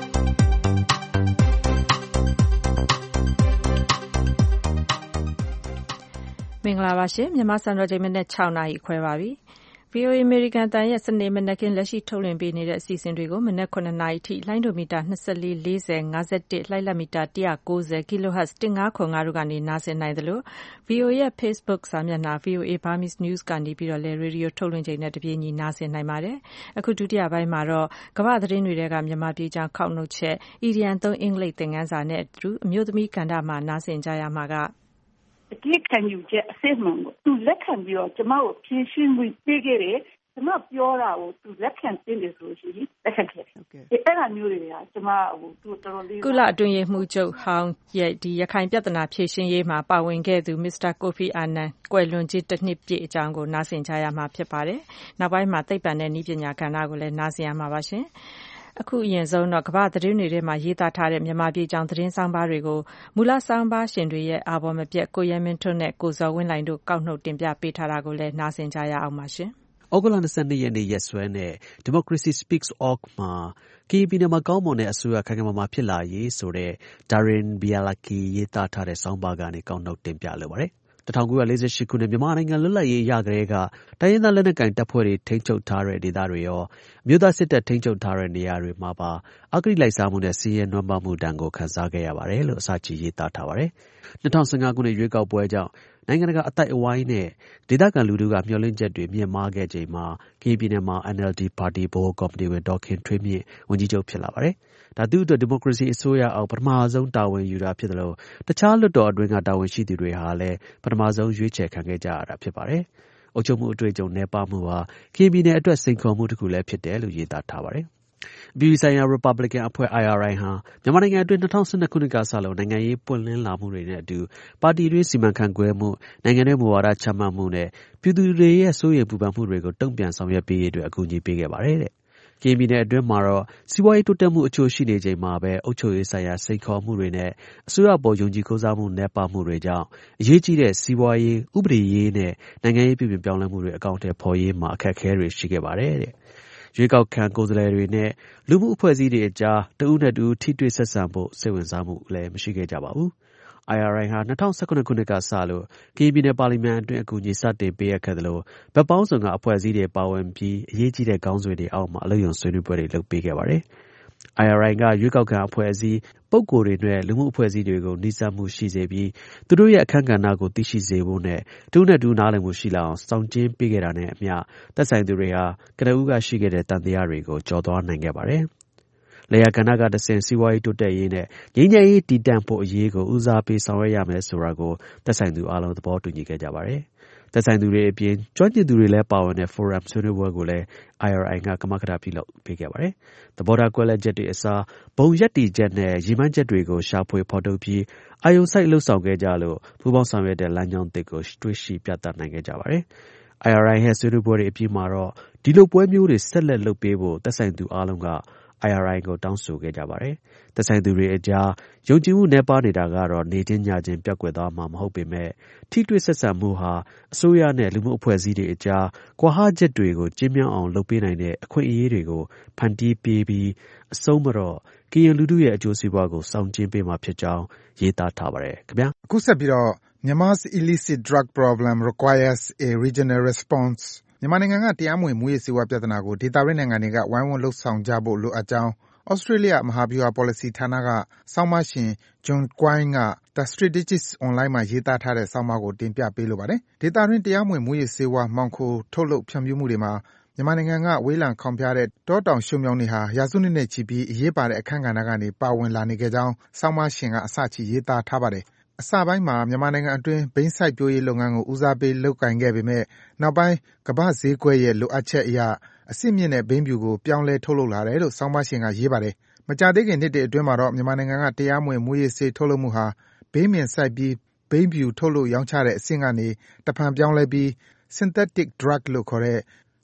မင်္ဂလာပါရှင်မြန်မာစံတော်ချိန်မနေ့sixနာရီခွဲပါပြီ။ ဗွီအိုအေ American တန်ရဲ့စနေမနက်ခင်းလက်ရှိထုတ်လွှင့်ပေးနေတဲ့အစီအစဉ်တွေကိုမနက်sevenနာရီထိလိုင်းဒိုမီတာtwenty-four, forty, fifty-one, လှိုင်းလတ်မီတာone ninety ကီလိုဟတ်ဇ်fifteen fifty-fiveတို့ကနေနားဆင်နိုင်သလို ဗွီအိုအေရဲ့ Facebook စာမျက်နှာ ဗွီအိုအေ Burmese News ကနေပြီးတော့လည်းရေဒီယိုထုတ်လွှင့်ချိန်နဲ့တပြေးညီနားဆင်နိုင်ပါတယ်။အခုဒုတိယပိုင်းမှာတော့ကမ္ဘာသတင်းတွေကမြန်မာပြည်ကြောင်းခောက်နှုတ်ချက် အီဒီယံသုံးအင်္ဂလိပ်သင်ခန်းစာနဲ့အတူအမျိုးသမီးကဏ္ဍမှာနားဆင်ကြရမှာကအကြည့်ခံယူချက်အစစ်မှန်ကိုသူလက်ခံပြီးတော့ကျမကိုဖြည့်ရှင်းပြီးပေးခဲ့တယ်ကျမပြောတာကိုသူလက်ခံသိတယ်ဆိုရှင်လက်ခံခဲ့တယ်။အဲ့ဒါမျိုးတွေကကျမဟိုသူတော်တော်လေးကုလအတွင်းရေးမှူးချုပ်ဟောင်းရဲ့ဒီရခိုင်ပြဿနာဖြေရှင်းရေးမှာပါဝင်ခဲ့သူမစ္စတာကိုဖီအာနန်ကွယ်လွန်ခြင်းတစ်နှစ်ပြည့်အကြောင်းကိုနားဆင်ကြရမှာဖြစ်ပါတယ်။နောက်ပိုင်းမှာသိပ္ပံနဲ့နည်းပညာကဏ္ဍကိုလည်းနားဆင်ရမှာပါရှင်။အခုအရင်ဆုံးတော့ကမ္ဘာသတင်းတွေထဲမှာရေးသားထားတဲ့မြန်မာပြည်ကြောင်းသတင်းဆောင်ပါတွေကိုမူလဆောင်ပါရှင်တွေရဲ့အာဘော်မပြတ်ကိုရဲမင်းထွန်းနဲ့ကိုဇော်ဝင်းလှိုင်တို့ကောက်နှုတ်တင်ပြပေးထားတာကိုလည်းနားဆင်ကြရအောင်ပါရှင်။ဩဂုတ်လtwenty-twoရက်နေ့ရက်စွဲနဲ့ Democracy Speaks Org မှာကရင်ပြည်နယ်မှာကောင်းမွန်တဲ့အစိုးရခိုင်ခိုင်မာမာဖြစ်လာရေးဆိုတဲ့ Darin Biyalaki ရေးသားထားတဲ့ဆောင်းပါးကနေကောက်နှုတ်တင်ပြလိုပါတယ်။nineteen forty-eightခုနှစ်မြန်မာနိုင်ငံလွတ်လပ်ရေးရကတည်းကတိုင်းရင်းသားလက်နက်ကိုင်တပ်ဖွဲ့တွေထိန်းချုပ်ထားတဲ့ဒေသတွေရောအမျိုးသားစစ်တပ်ထိန်းချုပ်ထားတဲ့နေရာတွေမှာပါအဂတိလိုက်စားမှုနဲ့စီးရဲနွမ်းပါမှုဒဏ်ကိုခံစားခဲ့ရပါတယ်လို့အစချီရေးသားထားပါတယ်။twenty fifteenခုနှစ်ရွေးကောက်ပွဲကြောင့်နိုင်ငံတကာအသိုက်အဝိုင်းနဲ့ဒေသခံလူထုကမျှော်လင့်ချက်တွေမြင့်မားခဲ့ချိန်မှာကရင်ပြည်နယ်မှာ N L D ပါတီဗဟိုကော်မတီဝင်ဒေါ်ခင်ထွေးမြင့်ဝန်ကြီးချုပ်ဖြစ်လာပါတယ်။ဒါသူ့အတွက်ဒီမိုကရေစီအစိုးရအောက်ပထမဆုံးတာဝန်ယူတာဖြစ်တယ်လို့တခြားလွှတ်တော်အတွင်းကတာဝန်ရှိသူတွေဟာလည်းပထမဆုံးရွေးချယ်ခံခဲ့ကြရတာဖြစ်ပါတယ်။အုပ်ချုပ်မှုအတွေ့အကြုံနည်းပါးမှုဟာကရင်ပြည်နယ်အတွက်စိန်ခေါ်မှုတစ်ခုလည်းဖြစ်တယ်လို့ရေးသားထားပါတယ်။အပြည်ပြည်ဆိုင်ရာ Republican အဖွဲ့ I R I ဟာမြန်မာနိုင်ငံအတွင်းtwenty twelveခုနှစ်ကစလို့နိုင်ငံရေးပွင့်လင်းလာမှုတွေနဲ့အတူပါတီတွင်းစီမံခန့်ခွဲမှုနိုင်ငံရေးမူဝါဒချမှတ်မှုနဲ့ပြည်သူတွေရဲ့စိုးရိမ်ပူပန်မှုတွေကိုတုံ့ပြန်ဆောင်ရွက်ပေးရေးအတွက်အကူအညီပေးခဲ့ပါတယ်တဲ့။ကရင်ပြည်နယ်အတွင်းမှာတော့စီးပွားရေးတိုးတက်မှုအချို့ရှိနေချိန်မှာပဲအုပ်ချုပ်ရေးဆိုင်ရာစိန်ခေါ်မှုတွေနဲ့အစိုးရပေါ်ယုံကြည်ကိုးစားမှုနည်းပါးမှုတွေကြောင့်အရေးကြီးတဲ့စီးပွားရေးဥပဒေရေးနဲ့နိုင်ငံရေးပြုပြင်ပြောင်းလဲမှုတွေအကောင့်ထဲပေါ်ရေးမှာအခက်အခဲတွေရှိခဲ့ပါတယ်တဲ့။ရွေးကောက်ခံကိုယ်စားလှယ်တွေနဲ့လူမှုအဖွဲ့အစည်းတွေအကြားတဦးနဲ့တဦးထိတွေ့ဆက်ဆံဖို့စိတ်ဝင်စားမှုလည်းမရှိခဲ့ကြပါဘူး။ I R I ဟာtwenty seventeenခုနှစ်ကစလို့ကရင်ပြည်နယ်ပါလီမန်အတွင်းအကူအညီစတင်ပေးအပ်ခဲ့သလိုဘက်ပေါင်းစုံကအဖွဲ့အစည်းတွေပါဝင်ပြီးအရေးကြီးတဲ့ခေါင်းစဉ်တွေအောက်မှာအလုပ်ရုံဆွေးနွေးပွဲတွေလုပ်ပေးခဲ့ပါတယ်။ I R I ကရွေးကောက်ခံအဖွဲ့အစည်းပုဂ္ဂိုလ်တွေနဲ့လူမှုအဖွဲ့အစည်းတွေကိုနှိစက်မှုရှိစေပြီးသူတို့ရဲ့အခန်းကဏ္ဍကိုသိရှိစေဖို့နဲ့တဦးနဲ့တဦးနားလည်မှုရှိလာအောင်ဆောင်ကျဉ်ပေးခဲ့တာနဲ့အမျှသက်ဆိုင်သူတွေဟာကနဦးကရှိခဲ့တဲ့တန်တရားတွေကိုကျော်သွားနိုင်ခဲ့ပါတယ်။လယ်ယာကဏ္ဍကတဆင့်စီးပွားရေးတိုးတက်ရေးနဲ့ငြိမ်းချမ်းရေးတည်တံ့ဖို့အရေးကိုဦးစားပေးဆောင်ရွက်ရမယ်ဆိုတာကိုသက်ဆိုင်သူအားလုံးသဘောတူညီခဲ့ကြပါတယ်။သက်ဆိုင်သူတွေအပြင်ကျွမ်းကျင်သူတွေလည်းပါဝင်တဲ့ forum ဆွေးနွေးပွဲကိုလည်း I R I ကကမကထပြုလုပ်ပေးခဲ့ပါတယ်။သဘောထားကွဲလွဲချက်တွေအစားဘုံရပ်တည်ချက်နဲ့ရည်မှန်းချက်တွေကိုရှာဖွေဖော်ထုတ်ပြီးအာရုံစိုက်လှုပ်ဆောင်ခဲ့ကြလို့ပူးပေါင်းဆောင်ရွက်တဲ့လမ်းကြောင်းသစ်ကိုတွေ့ရှိပြသနိုင်ခဲ့ကြပါတယ်။ I R I ရဲ့ဆွေးနွေးပွဲတွေအပြီးမှာတော့ဒီလိုပွဲမျိုးတွေဆက်လက်လုပ်ပေးဖို့သက်ဆိုင်သူအားလုံးကI R I ကိုတောင်းဆိုခဲ့ကြပါတယ်။သက်ဆိုင်သူတွေအကြားယုံကြည်မှုနည်းပါးနေတာကတော့နေချင်းညချင်းပျောက်ကွယ်သွားမှာမဟုတ်ပေမဲ့ထိတွေ့ဆက်ဆံမှုဟာအစိုးရနဲ့လူမှုအဖွဲ့အစည်းတွေအကြားကွာဟချက်တွေကိုကျဉ်းမြောင်းအောင်လုပ်ပေးနိုင်တဲ့အခွင့်အရေးတွေကိုဖန်တီးပေးပြီးအဆုံးမတော့ကရင်လူထုရဲ့အကျိုးစီးပွားကိုဆောင်ကျဉ်ပေးမှာဖြစ်ကြောင်းရေးသားထားပါတယ်ခင်ဗျာ။အခုဆက်ပြီးတော့ Myanmar's illicit drug problem requires a regional responseမြန်မာနိုင်ငံကတရားမဝင်မူးယစ်ဆေးဝါးပြဿနာကိုဒေသတွင်းနိုင်ငံတွေကဝိုင်းဝန်းလှုပ်ဆောင်ကြဖို့လိုအပ်ကြောင်းဩစတြေးလျမဟာဗျူဟာပေါ်လစီဌာနကဆောင်းပါးရှင် John Quine က The Strategist Online မှာရေးသားထားတဲ့ဆောင်းပါးကိုတင်ပြပေးလိုပါတယ်။ဒေသတွင်းတရားမဝင်မူးယစ်ဆေးဝါးမှောင်ခိုထုတ်လုပ်ဖြန့်ဖြူးမှုတွေမှာမြန်မာနိုင်ငံကဝေးလံခေါင်ဖျားတဲ့တောတောင်ရွှံ့မြောင်တွေဟာရာစုနှစ်နဲ့ချီပြီးအရေးပါတဲ့အခန်းကဏ္ဍကနေပါဝင်လာနေခဲ့ကြောင်းဆောင်းပါးရှင်ကအစချီရေးသားထားပါတယ်။အစပိုင်းမှာမြန်မာနိုင်ငံအတွင်းဘိန်းစိုက်ပျိုးရေးလုပ်ငန်းကိုဦးစားပေးလုပ်ကိုင်ခဲ့ပေမဲ့နောက်ပိုင်းကမ္ဘာ့ဈေးကွက်ရဲ့လိုအပ်ချက်အရအဆင့်မြင့်တဲ့ဘိန်းဖြူကိုပြောင်းလဲထုတ်လုပ်လာတယ်လို့ဆောင်းပါးရှင်ကရေးပါတယ်။မကြာသေးခင်နှစ်တွေအတွင်းမှာတော့မြန်မာနိုင်ငံကတရားမဝင်မူးယစ်ဆေးထုတ်လုပ်မှုဟာဘိန်းပင်စိုက်ပြီးဘိန်းဖြူထုတ်လုပ်ရောင်းချတဲ့အဆင့်ကနေတဖန်ပြောင်းလဲပြီး synthetic drug လို့ခေါ်တဲ့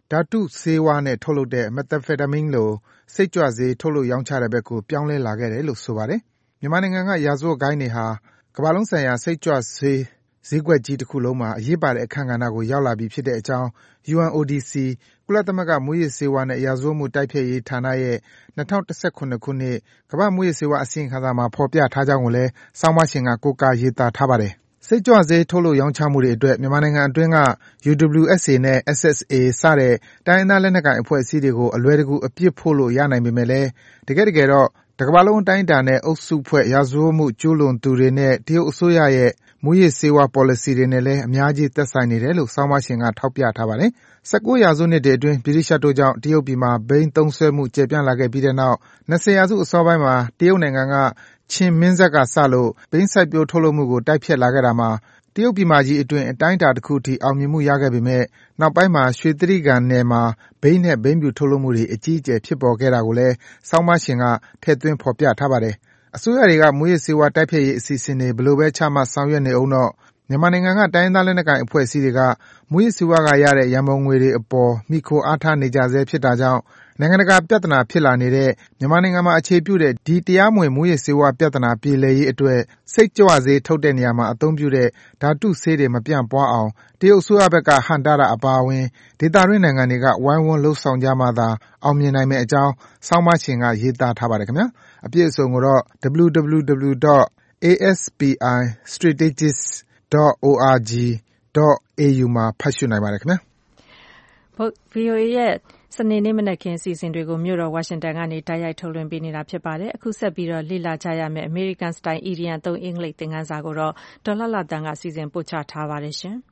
ဓာတုဆေးဝါးနဲ့ထုတ်လုပ်တဲ့ methamphetamine လိုစိတ်ကြွဆေးထုတ်လုပ်ရောင်းချတဲ့ဘက်ကိုပြောင်းလဲလာခဲ့တယ်လို့ဆိုပါတယ်။မြန်မာနိုင်ငံကရာဇဝတ်ဂိုဏ်းတွေဟာကမ္ဘာလုံးဆိုင်ရာစိတ်ကြွဆေးဈေးကွက်ကြီးတစ်ခုလုံးမှာအရေးပါတဲ့အခန်းကဏ္ဍကိုရောက်လာပြီဖြစ်တဲ့အကြောင်း U N O D C ကုလသမဂ္ဂမူးယစ်ဆေးဝါးနဲ့ရာဇဝတ်မှုတိုက်ဖျက်ရေးဌာနရဲ့၂၀၁၇ခုနှစ်ကမ္ဘာ့မူးယစ်ဆေးဝါးအစီရင်ခံစာမှာဖော်ပြထားကြောင်းကိုလည်းဆောင်းပါးရှင်ကကိုးကားရေးသားထားပါတယ်။စိတ်ကြွဆေးထုတ်လုပ်ရောင်းချမှုတွေအတွက်မြန်မာနိုင်ငံအတွင်းက U W S A နဲ့ S S A စတဲ့တိုင်းရင်းသားလက်နက်ကိုင်အဖွဲ့အစည်းတွေကိုအလွယ်တကူအပြစ်ဖို့လို့ရနိုင်ပေမဲ့လည်းတကယ်တကယ်တော့တကမ္ဘာလုံးအတိုင်းအတာနဲ့အုပ်စုဖွဲ့ရာဇဝတ်မှုကျူးလွန်သူတွေနဲ့တရုတ်အစိုးရရဲ့မူးယစ်ဆေးဝါး policy တွေနဲ့လည်းအများကြီးသက်ဆိုင်နေတယ်လို့ဆောင်းပါးရှင်ကထောက်ပြထားပါတယ်။၁၉ရာစုနှစ်တွေအတွင်းဗြိတိသျှတို့ကြောင့်တရုတ်ပြည်မှာဘိန်းသုံးစွဲမှုကျယ်ပြန့်လာခဲ့ပြီးတဲ့နောက်၂၀ရာစုအစောပိုင်းမှာတရုတ်နိုင်ငံကချင်းမင်းဆက်ကစလို့ဘိန်းစိုက်ပျိုးထုတ်လုပ်မှုကိုတိုက်ဖျက်လာခဲ့တာမှာတရုတ်ပြည်မကြီးအတွင်းအတိုင်းအတာတစ်ခုထိအောင်မြင်မှုရခဲ့ပေမဲ့နောက်ပိုင်းမှာရွှေတြိဂံနယ်မှာဘိန်းနဲ့ဘိန်းဖြူထုတ်လုပ်မှုတွေအကြီးအကျယ်ဖြစ်ပေါ်ခဲ့တာကိုလည်းဆောင်းပါးရှင်ကထည့်သွင်းဖော်ပြထားပါတယ်။အစိုးရတွေကမူးယစ်ဆေးဝါးတိုက်ဖျက်ရေးအစီအစဉ်တွေဘယ်လိုပဲချမှတ်ဆောင်ရွက်နေအောင်တော့မြန်မာနိုင်ငံကတိုင်းရင်းသားလက်နက်ကိုင်အဖွဲ့အစည်းတွေကမူးယစ်ဆေးဝါးကရတဲ့ရန်ပုံငွေတွေအပေါ်မှီခိုအားထားနေကြဆဲဖြစ်တာကြောင့်နိုင်ငံတကာပြဿနာဖြစ်လာနေတဲ့မြန်မာနိုင်ငံမှာအခြေပြုတဲ့ဒီတရားမဝင်မူးယစ်ဆေးဝါးပြဿနာပြေလည်ရေးအတွက်စိတ်ကြွဆေးထုတ်တဲ့နေရာမှာအသုံးပြုတဲ့ဓာတုဆေးတွေမပြန့်ပွားအောင်တရုတ်အစိုးရဘက်ကဟန့်တားတာအပါအဝင်ဒေသတွင်းနိုင်ငံတွေကဝိုင်းဝန်းလှုံ့ဆော်ကြမှသာအောင်မြင်နိုင်မယ့်အကြောင်းဆောင်းပါးရှင်ကရေးသားထားပါတယ်ခင်ဗျာ။အပြည့်အစုံကိုတော့ w w w dot a s p i strategies dot org dot a u မှာဖတ်ရှုနိုင်ပါတယ်ခင်ဗျာ။ V O A ရဲ့စနေနေ့မနက်ခင်းအစီအစဉ်တွေကိုမြို့တော်ဝါရှင်တန်ကနေတိုက်ရိုက်ထုတ်လွှင့်ပေးနေတာဖြစ်ပါတယ်။အခုဆက်ပြီးတော့လေ့လာကြရမယ့် American Style အီဒီယံသုံးအင်္ဂလိပ်သင်ခန်းစာကိုတော့ဒေါ်လှလှတန်းကစီစဉ်ပို့ချထားပါတယ်ရှင်။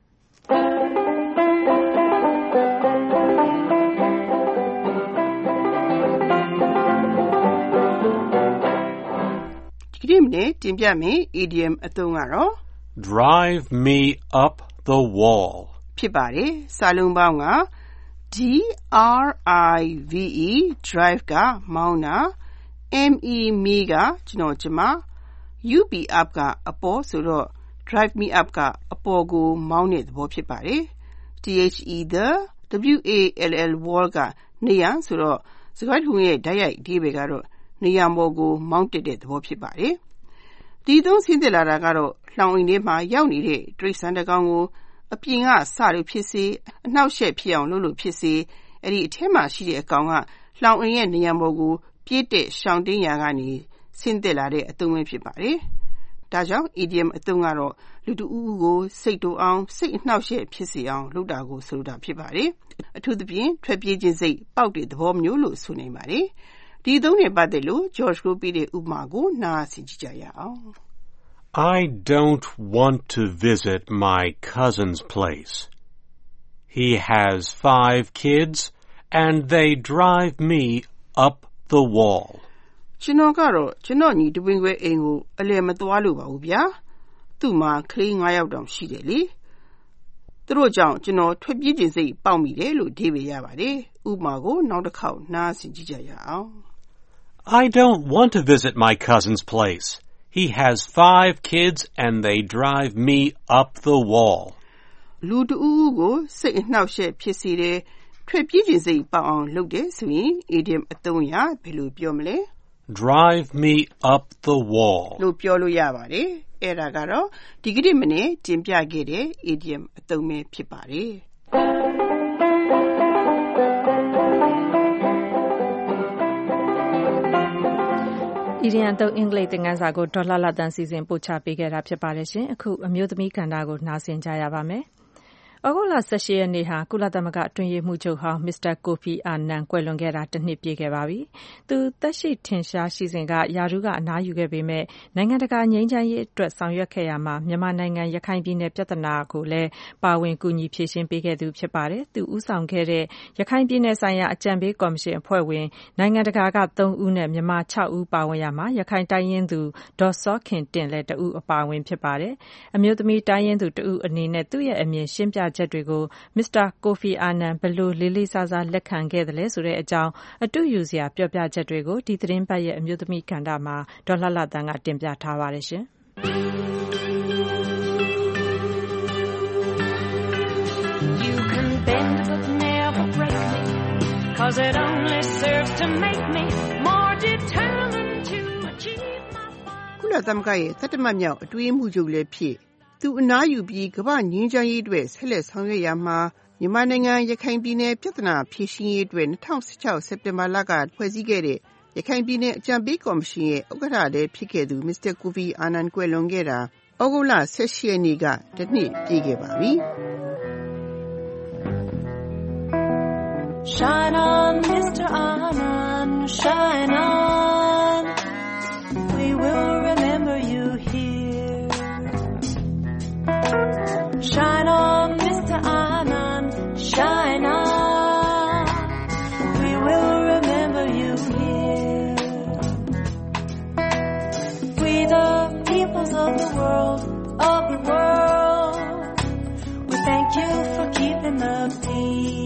ဒီနေ့မနေ့တင်ပြမယ့် idiom အသုံးကတော့ Drive me up the wall ဖြစ်ပါတယ်။စာလုံးပေါင်းက D R I V E drive ကမောင်းတာ M E me ကကျွန်တော်ကျမ U P up ကအပေါ်ဆိုတော့ drive me up ကအပေါ်ကိုမောင်းတဲ့သဘောဖြစ်ပါတယ်။ T H E the W A L L wall ကနေရာဆိုတော့စကားထုံးရဲ့ဓာတ်ရိုက်အဓိပ္ပာယ်ကတော့နေရာပေါ်ကိုမောင်းတက်တဲ့သဘောဖြစ်ပါတယ်။ဒီသုံးဆင်းသက်လာတာကတော့လှောင်အိမ်ထဲမှာရောက်နေတဲ့တရိတ်ဆန်တကောင်ကိုအပြင်ကစလို့ဖြစ်စေအနှောက်အယှက်ဖြစ်အောင်လုပ်လို့ဖြစ်စေအဲ့ဒီအထက်မှာရှိတဲ့အကောင်ကလှောင်အိမ်ရဲ့နေရာပေါ်ကိုပြည့်တဲ့ရှောင်တင်းရာကနေဆင်းသက်လာတဲ့အသုံးပဲဖြစ်ပါတယ်။ဒါကြောင့် idiom အသုံးကတော့လူတဦးဦးကိုစိတ်တူအောင်စိတ်အနှောက်အယှက်ဖြစ်စေအောင်လုပ်တာကိုဆိုတာဖြစ်ပါတယ်။အထူးသဖြင့်ထွက်ပြေးခြင်းစိတ်ပေါက်တဲ့သဘောမျိုးလို့ဆိုနိုင်ပါတယ်။ဒီသုံးနဲ့ပတ်သက်လို့ George ကိုပြတဲ့ဥပမာကိုနားဆင်ကြည့်ကြရအောင်။ I don't want to visit my cousin's place. He has five kids and they drive me up the wall. ကျွန်တော်ကတော့ကျွန်တော်ညီတပင်ခွဲအိမ်ကိုအလည်မသွားလို့ပါဘူးဗျာ။သူ့မှာကလေး၅ယောက်တောင်ရှိတယ်လေ။သူတို့ကြောင့်ကျွန်တော်ထွက်ပြေးခြင်းစိတ်ပေါက်မိတယ်လို့အဓိပ္ပာယ်ရပါတယ်။ဥပမာကိုနောက်တစ်ခေါက်နားဆင်ကြည့်ကြရအောင်။ I don't want to visit my cousin's place. He has five kids and they drive me up the wall. လူတဦးဦးကိုစိတ်အနှောက်အယှက်ဖြစ်စေတယ်ထွက်ပြေးခြင်းစိတ်ပေါက်အောင်လုပ်တယ်ဆိုရင် idiom အသုံးအရဘယ်လိုပြောမလဲ Drive me up the wall လို့ပြောလို့ရပါတယ်။အဲ့ဒါကတော့ဒီကနေ့မနေ့တင်ပြခဲ့တဲ့ idiom အသုံးပဲဖြစ်ပါတယ်။ idiom သုံးအင်္ဂလိပ်သင်ခန်းစာကိုဒေါ်လှလှတန်းစီစဉ်ပို့ချပေးခဲ့တာဖြစ်ပါတယ်ရှင်။အခုအမျိုးသမီးကဏ္ဍကိုနားဆင်ကြရပါမယ်။ဩဂုတ်လ၁၈ရက်နေ့ဟာကုလသမဂ္ဂအတွင်းရေးမှူးချုပ်ဟောင်းမစ္စတာကိုဖီအာနန်ကွယ်လွန်ခဲ့တာတစ်နှစ်ပြည့်ခဲ့ပါပြီ။သူသက်ရှိထင်ရှားရှိစဉ်ကရာထူးကအနားယူခဲ့ပေမဲ့နိုင်ငံတကာငြိမ်းချမ်းရေးအတွက်ဆောင်ရွက်ခဲ့ရမှာမြန်မာနိုင်ငံရခိုင်ပြည်နယ်ပြဿနာကိုလည်းပါဝင်ကူညီဖြေရှင်းပေးခဲ့သူဖြစ်ပါတယ်။သူဦးဆောင်ခဲ့တဲ့ရခိုင်ပြည်နယ်ဆိုင်ရာအကြံပေးကော်မရှင်အဖွဲ့ဝင်နိုင်ငံတကာကသုံးဦးနဲ့မြန်မာ၆ဦးပါဝင်ရမှာရခိုင်တိုင်းရင်းသူဒေါ်စောခင်တင့်လည်းတဦးအပါဝင်ဖြစ်ပါတယ်။အမျိုးသမီးတိုင်းရင်းသူတဦးအနေနဲ့သူ့ရဲ့အမြင်ရှင်းပြချက်တွေကိုမစ္စတာကိုဖီအာနန်ဘယ်လိုလေးလေးစားစားလက်ခံခဲ့တယ်လဲဆိုတဲ့အကြောင်းအတူယူစရာပြောပြချက်တွေကိုဒီသတင်းပတ်ရဲ့အမျိုးသမီးကဏ္ဍမှာဒေါ်လှလှတန်းကတင်ပြထားပါတယ်ရှင်။ You can bend but never break me 'cause it only serves to make me more determined to achieve my final. ကုလသမဂ္ဂရဲ့သတ္တမမြောက်အတွင်းမှုချုပ်လည်းဖြစ်သူအနားယူပြီးကမ္ဘာငြိမ်းချမ်းရေးအတွက်ဆက်လက်ဆောင်ရွက်ရမှာမြန်မာနိုင်ငံရခိုင်ပြည်နယ်ပြဿနာဖြေရှင်းရေးအတွက်၂၀၁၆စက်တင်ဘာလကဖွဲ့စည်းခဲ့တဲ့ရခိုင်ပြည်နယ်အကြံပေးကော်မရှင်ရဲ့ဥက္ကဋ္ဌလည်းဖြစ်ခဲ့သူမစ္စတာကိုဖီအာနန်ကွယ်လွန်ခဲ့တာဩဂုတ်လ၁၈ရက်နေ့ကတစ်နှစ်ပြည့်ခဲ့ပါပြီ။ Shine on, Mister Anand, shine on. We will remember you here. Shine on, Mister Anand, shine on. We will remember you here. We the peoples of the world, of the world. We thank you for keeping the peace.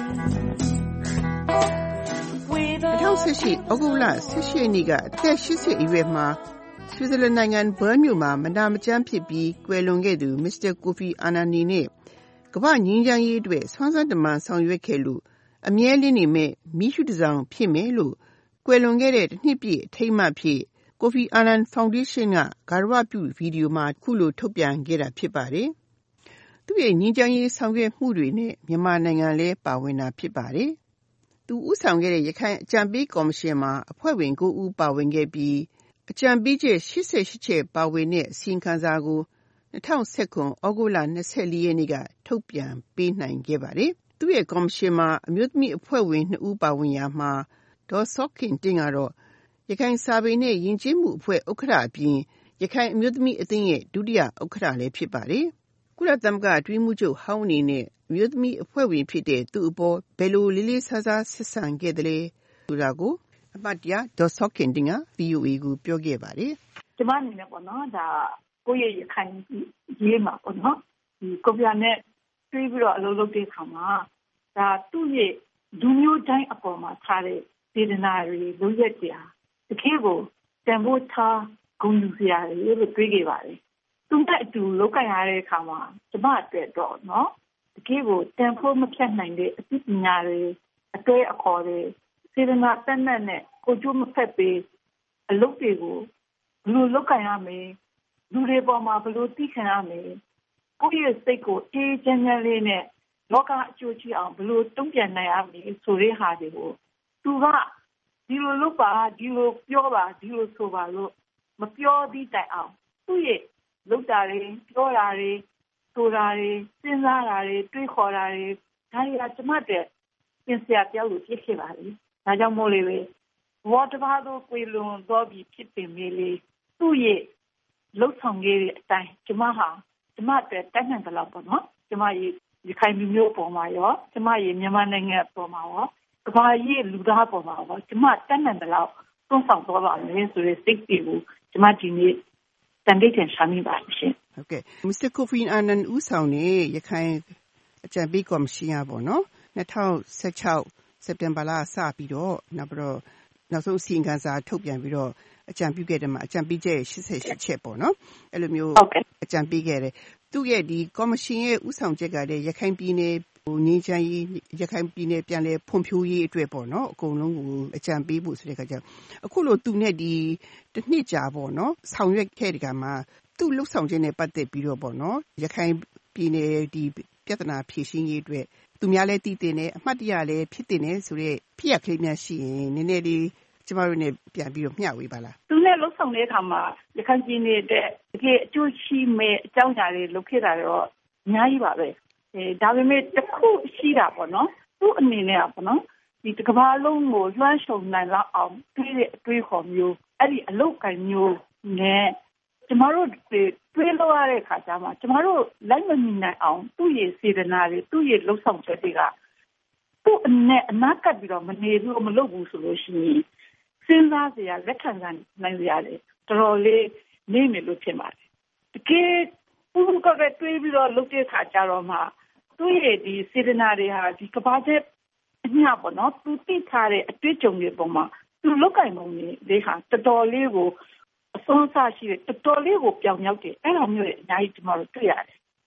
၂၀၁၈ဩဂုတ်လ၁၈ရက်နေ့ကအသက်၈၀အရွယ်မှာဆွစ်ဇာလန်နိုင်ငံဘර්ນမြို့မှာမနာမကျန်းဖြစ်ပြီးကွယ်လွန်ခဲ့သူမစ္စတာကိုဖီအာနန်နီနဲ့ကမ္ဘာငြိမ်းချမ်းရေးအတွက်ဆွမ်းဆန်းတမန်ဆောင်ရွက်ခဲ့လို့အမြဲလင်းနေမဲ့မိရှုတစောင်ဖြစ်မယ်လို့ကွယ်လွန်ခဲ့တဲ့တစ်နှစ်ပြည့်အထိမ်းအမှတ်ဖြစ်ကိုဖီအာနန်ဖောင်ဒေးရှင်းကဂါရဝပြုဗီဒီယိုမှာခုလိုထုတ်ပြန်ခဲ့တာဖြစ်ပါတယ်။သူ့ရဲ့ငြိမ်းချမ်းရေးဆောင်ရွက်မှုတွေနဲ့မြန်မာနိုင်ငံလည်းပါဝင်တာဖြစ်ပါတယ်။သူဦးဆောင်ခဲ့တဲ့ရခိုင်အကြံပေးကော်မရှင်မှာအဖွဲ့ဝင်၉ဦးပါဝင်ခဲ့ပြီးအကြံပေးချက်၈၈ချက်ပါဝင်တဲ့အစီရင်ခံစာကို၂၀၁၇ဩဂုတ်လ၂၄ရက်နေ့ကထုတ်ပြန်ပေးနိုင်ခဲ့ပါတယ်။သူ့ရဲ့ကော်မရှင်မှာအမျိုးသမီးအဖွဲ့ဝင်၂ဦးပါဝင်ရာမှာဒေါ်စောခင်တင့်ကတော့ရခိုင်စာပေနဲ့ယဉ်ကျေးမှုအဖွဲ့ဥက္ကဋ္ဌအပြင်ရခိုင်အမျိုးသမီးအသင်းရဲ့ဒုတိယဥက္ကဋ္ဌလည်းဖြစ်ပါတယ်။ကုလသမဂ္ဂအတွင်းမှုချုပ်ဟောင်းအနေနဲ့အမျိုးသမီးအဖွဲ့ဝင်ဖြစ်တဲ့သူ့အပေါ်ဘယ်လိုလေးလေးစားစားဆက်ဆံခဲ့တယ်လဲဆိုတာကိုအမတ်တရဒေါ်စောခင်တင်က ဗီအိုအေ ကိုပြောခဲ့ပါတယ်။ကျမအနေနဲ့ပေါ့နော်ဒါကိုယ့်ရဲ့ရခိုင်ရေးမှာပေါ့နော်ဒီကိုပြနဲ့တွေးပြီးတော့အလုပ်လုပ်တဲ့အခါမှာဒါသူ့ရဲ့လူမျိုးတိုင်းအပေါ်မှာထားတဲ့စေတနာတွေလုပ်ရက်တရားတကယ်ကိုတန်ဖိုးထားဂုဏ်ယူစရာတွေလို့တွေးခဲ့ပါတယ်။သူ့တဲ့အတူလောက်ကရတဲ့အခါမှာကျမအတွက်တော့နော်တကယ်ကိုတန်ဖိုးမဖြတ်နိုင်တဲ့အသိပညာတွေအတွေ့အခေါ်တွေစေတနာတတ်နဲ့နဲ့ကိုကျိုးမဖက်ပေးအလုပ်တွေကိုဘယ်လိုလုပ်ကြရမလဲလူတွေပေါ်မှာဘယ်လိုသိခံရမလဲကိုယ့်ရဲ့စိတ်ကိုအေးချမ်းချမ်းလေးနဲ့လောကအကျိုးရှိအောင်ဘယ်လိုတုံ့ပြန်နိုင်ရမလဲဆိုတဲ့ဟာတွေကိုသူကဒီလိုလုပ်ပါဒီလိုပြောပါဒီလိုဆိုပါလို့မပြောသည့်တိုင်အောင်သူ့ရဲ့လုပ်တာတွေပြောတာတွေဆိုတာတွေစဉ်းစားတာတွေတွေးခေါ်တာတွေဒါတွေကကျမတဲ့ပြင်ဆင်ပြောလို့ဖြစ်ခဲ့ပါလေ။ဒါကြောင့်မို့လေပဲဘောတဘာတို့ကွေလွန်တော့ပြီးဖြစ်ပင်မေးလေသူ့ရဲ့လှုပ်ဆောင်ခဲ့တဲ့အတိုင်းကျမဟာကျမတဲ့တတ်နိုင်ကြတော့ပေါ့နော်။ကျမရဲ့ဒီခိုင်မျိုးပေါ်မှာရောကျမရဲ့မြန်မာနိုင်ငံပေါ်မှာရောကမ္ဘာရဲ့လူသားပေါ်မှာရောကျမတတ်နိုင်ကြတော့သုံးဆောင်တော့ပါမယ်ဆိုတဲ့စိတ်တွေကိုကျမဒီနေ့တန်တိတ်ထင်ရှာမိပါရှင်။ဟုတ်ကဲ့မစ္စတာကိုဖီအာနန်ဦးဆောင်တဲ့ရခိုင်အကြံပေးကော်မရှင်ကပေါ့နော်၂၀၁၆စက်တင်ဘာလစပြီးတော့နောက်ပြီးတော့နောက်ဆုံးအစီရင်ခံစာထုတ်ပြန်ပြီးတော့အကြံပြုခဲ့တယ်မှာအကြံပေးချက်၈၈ချက်ပေါ့နော်အဲ့လိုမျိုးအကြံပေးခဲ့တယ်သူ့ရဲ့ဒီကော်မရှင်ရဲ့ဦးဆောင်ချက်ကလည်းရခိုင်ပြည်နယ်ဟိုငင်းချမ်းရေးရခိုင်ပြည်နယ်ပြန်လဲဖွံ့ဖြိုးရေးအတွက်ပေါ့နော်အကုန်လုံးကိုအကြံပေးဖို့ဆိုတဲ့အခါကျအခုလိုသူနဲ့ဒီတစ်နှစ်ကြာပေါ့နော်ဆောင်ရွက်ခဲ့တဲ့ကမှာသူ့လှုပ်ဆောင်ခြင်းနဲ့ပတ်သက်ပြီးတော့ပေါ့နော်ရခိုင်ပြည်နယ်ဒီပြဿနာဖြေရှင်းရေးအတွက်သူများလည်းတည်တင်တယ်အမှတ်တရလည်းဖြစ်တင်တယ်ဆိုတော့ဖြစ်ရကလေးများရှိရင်နည်းနည်းလေးကျမတို့ ਨੇ ပြန်ပြီးတော့မျှဝေပါလားသူနဲ့လှုပ်ဆောင်တဲ့အခါမှာရခိုင်ပြည်နယ်တဲ့တကယ်အကျိုးရှိမဲ့အကြောင်းအရာတွေလုပ်ခဲ့တာတော့အများကြီးပါပဲအဲဒါပေမဲ့တစ်ခုရှိတာပေါ့နော်သူ့အနေနဲ့ပေါ့နော်ဒီတစ်ကမ္ဘာလုံးကိုလွှမ်းခြုံနိုင်လောက်အောင်တွေးတဲ့အတွေးခေါ်မျိုးအဲ့ဒီအလုပ်ကိုင်မျိုးနဲ့ကျမတို့တွေးလို့ရတဲ့အခါကျမှကျမတို့လိုက်မမီနိုင်အောင်သူ့ရဲ့စေတနာတွေသူ့ရဲ့လှုပ်ဆောင်ချက်တွေကသူ့အနေအနာကပ်ပြီးတော့မနေလို့မလုပ်ဘူးဆိုလို့ရှိရင်စဉ်းစားစရာလက်ခံနိုင်စရာတွေတော်တော်လေးနေမယ်လို့ထင်ပါတယ်တကယ်ဘုံကပဲတွေးပြီးတော့လုပ်တဲ့အခါကျတော့မှသူ့ရဲ့ဒီစေတနာတွေဟာဒီကဘာကျအညာပေါ့နော်သူသိထားတဲ့အတွေ့အကြုံတွေပုံမှာသူလောက်ကင်ပုံတွေဒီဟာတော်တော်လေးကိုအစွမ်းစားရှိတဲ့တော်တော်လေးကိုပြောင်ရောက်တယ်အဲ့လိုမျိုးအများကြီးကျွန်တော်တို့တွေ့ရတယ်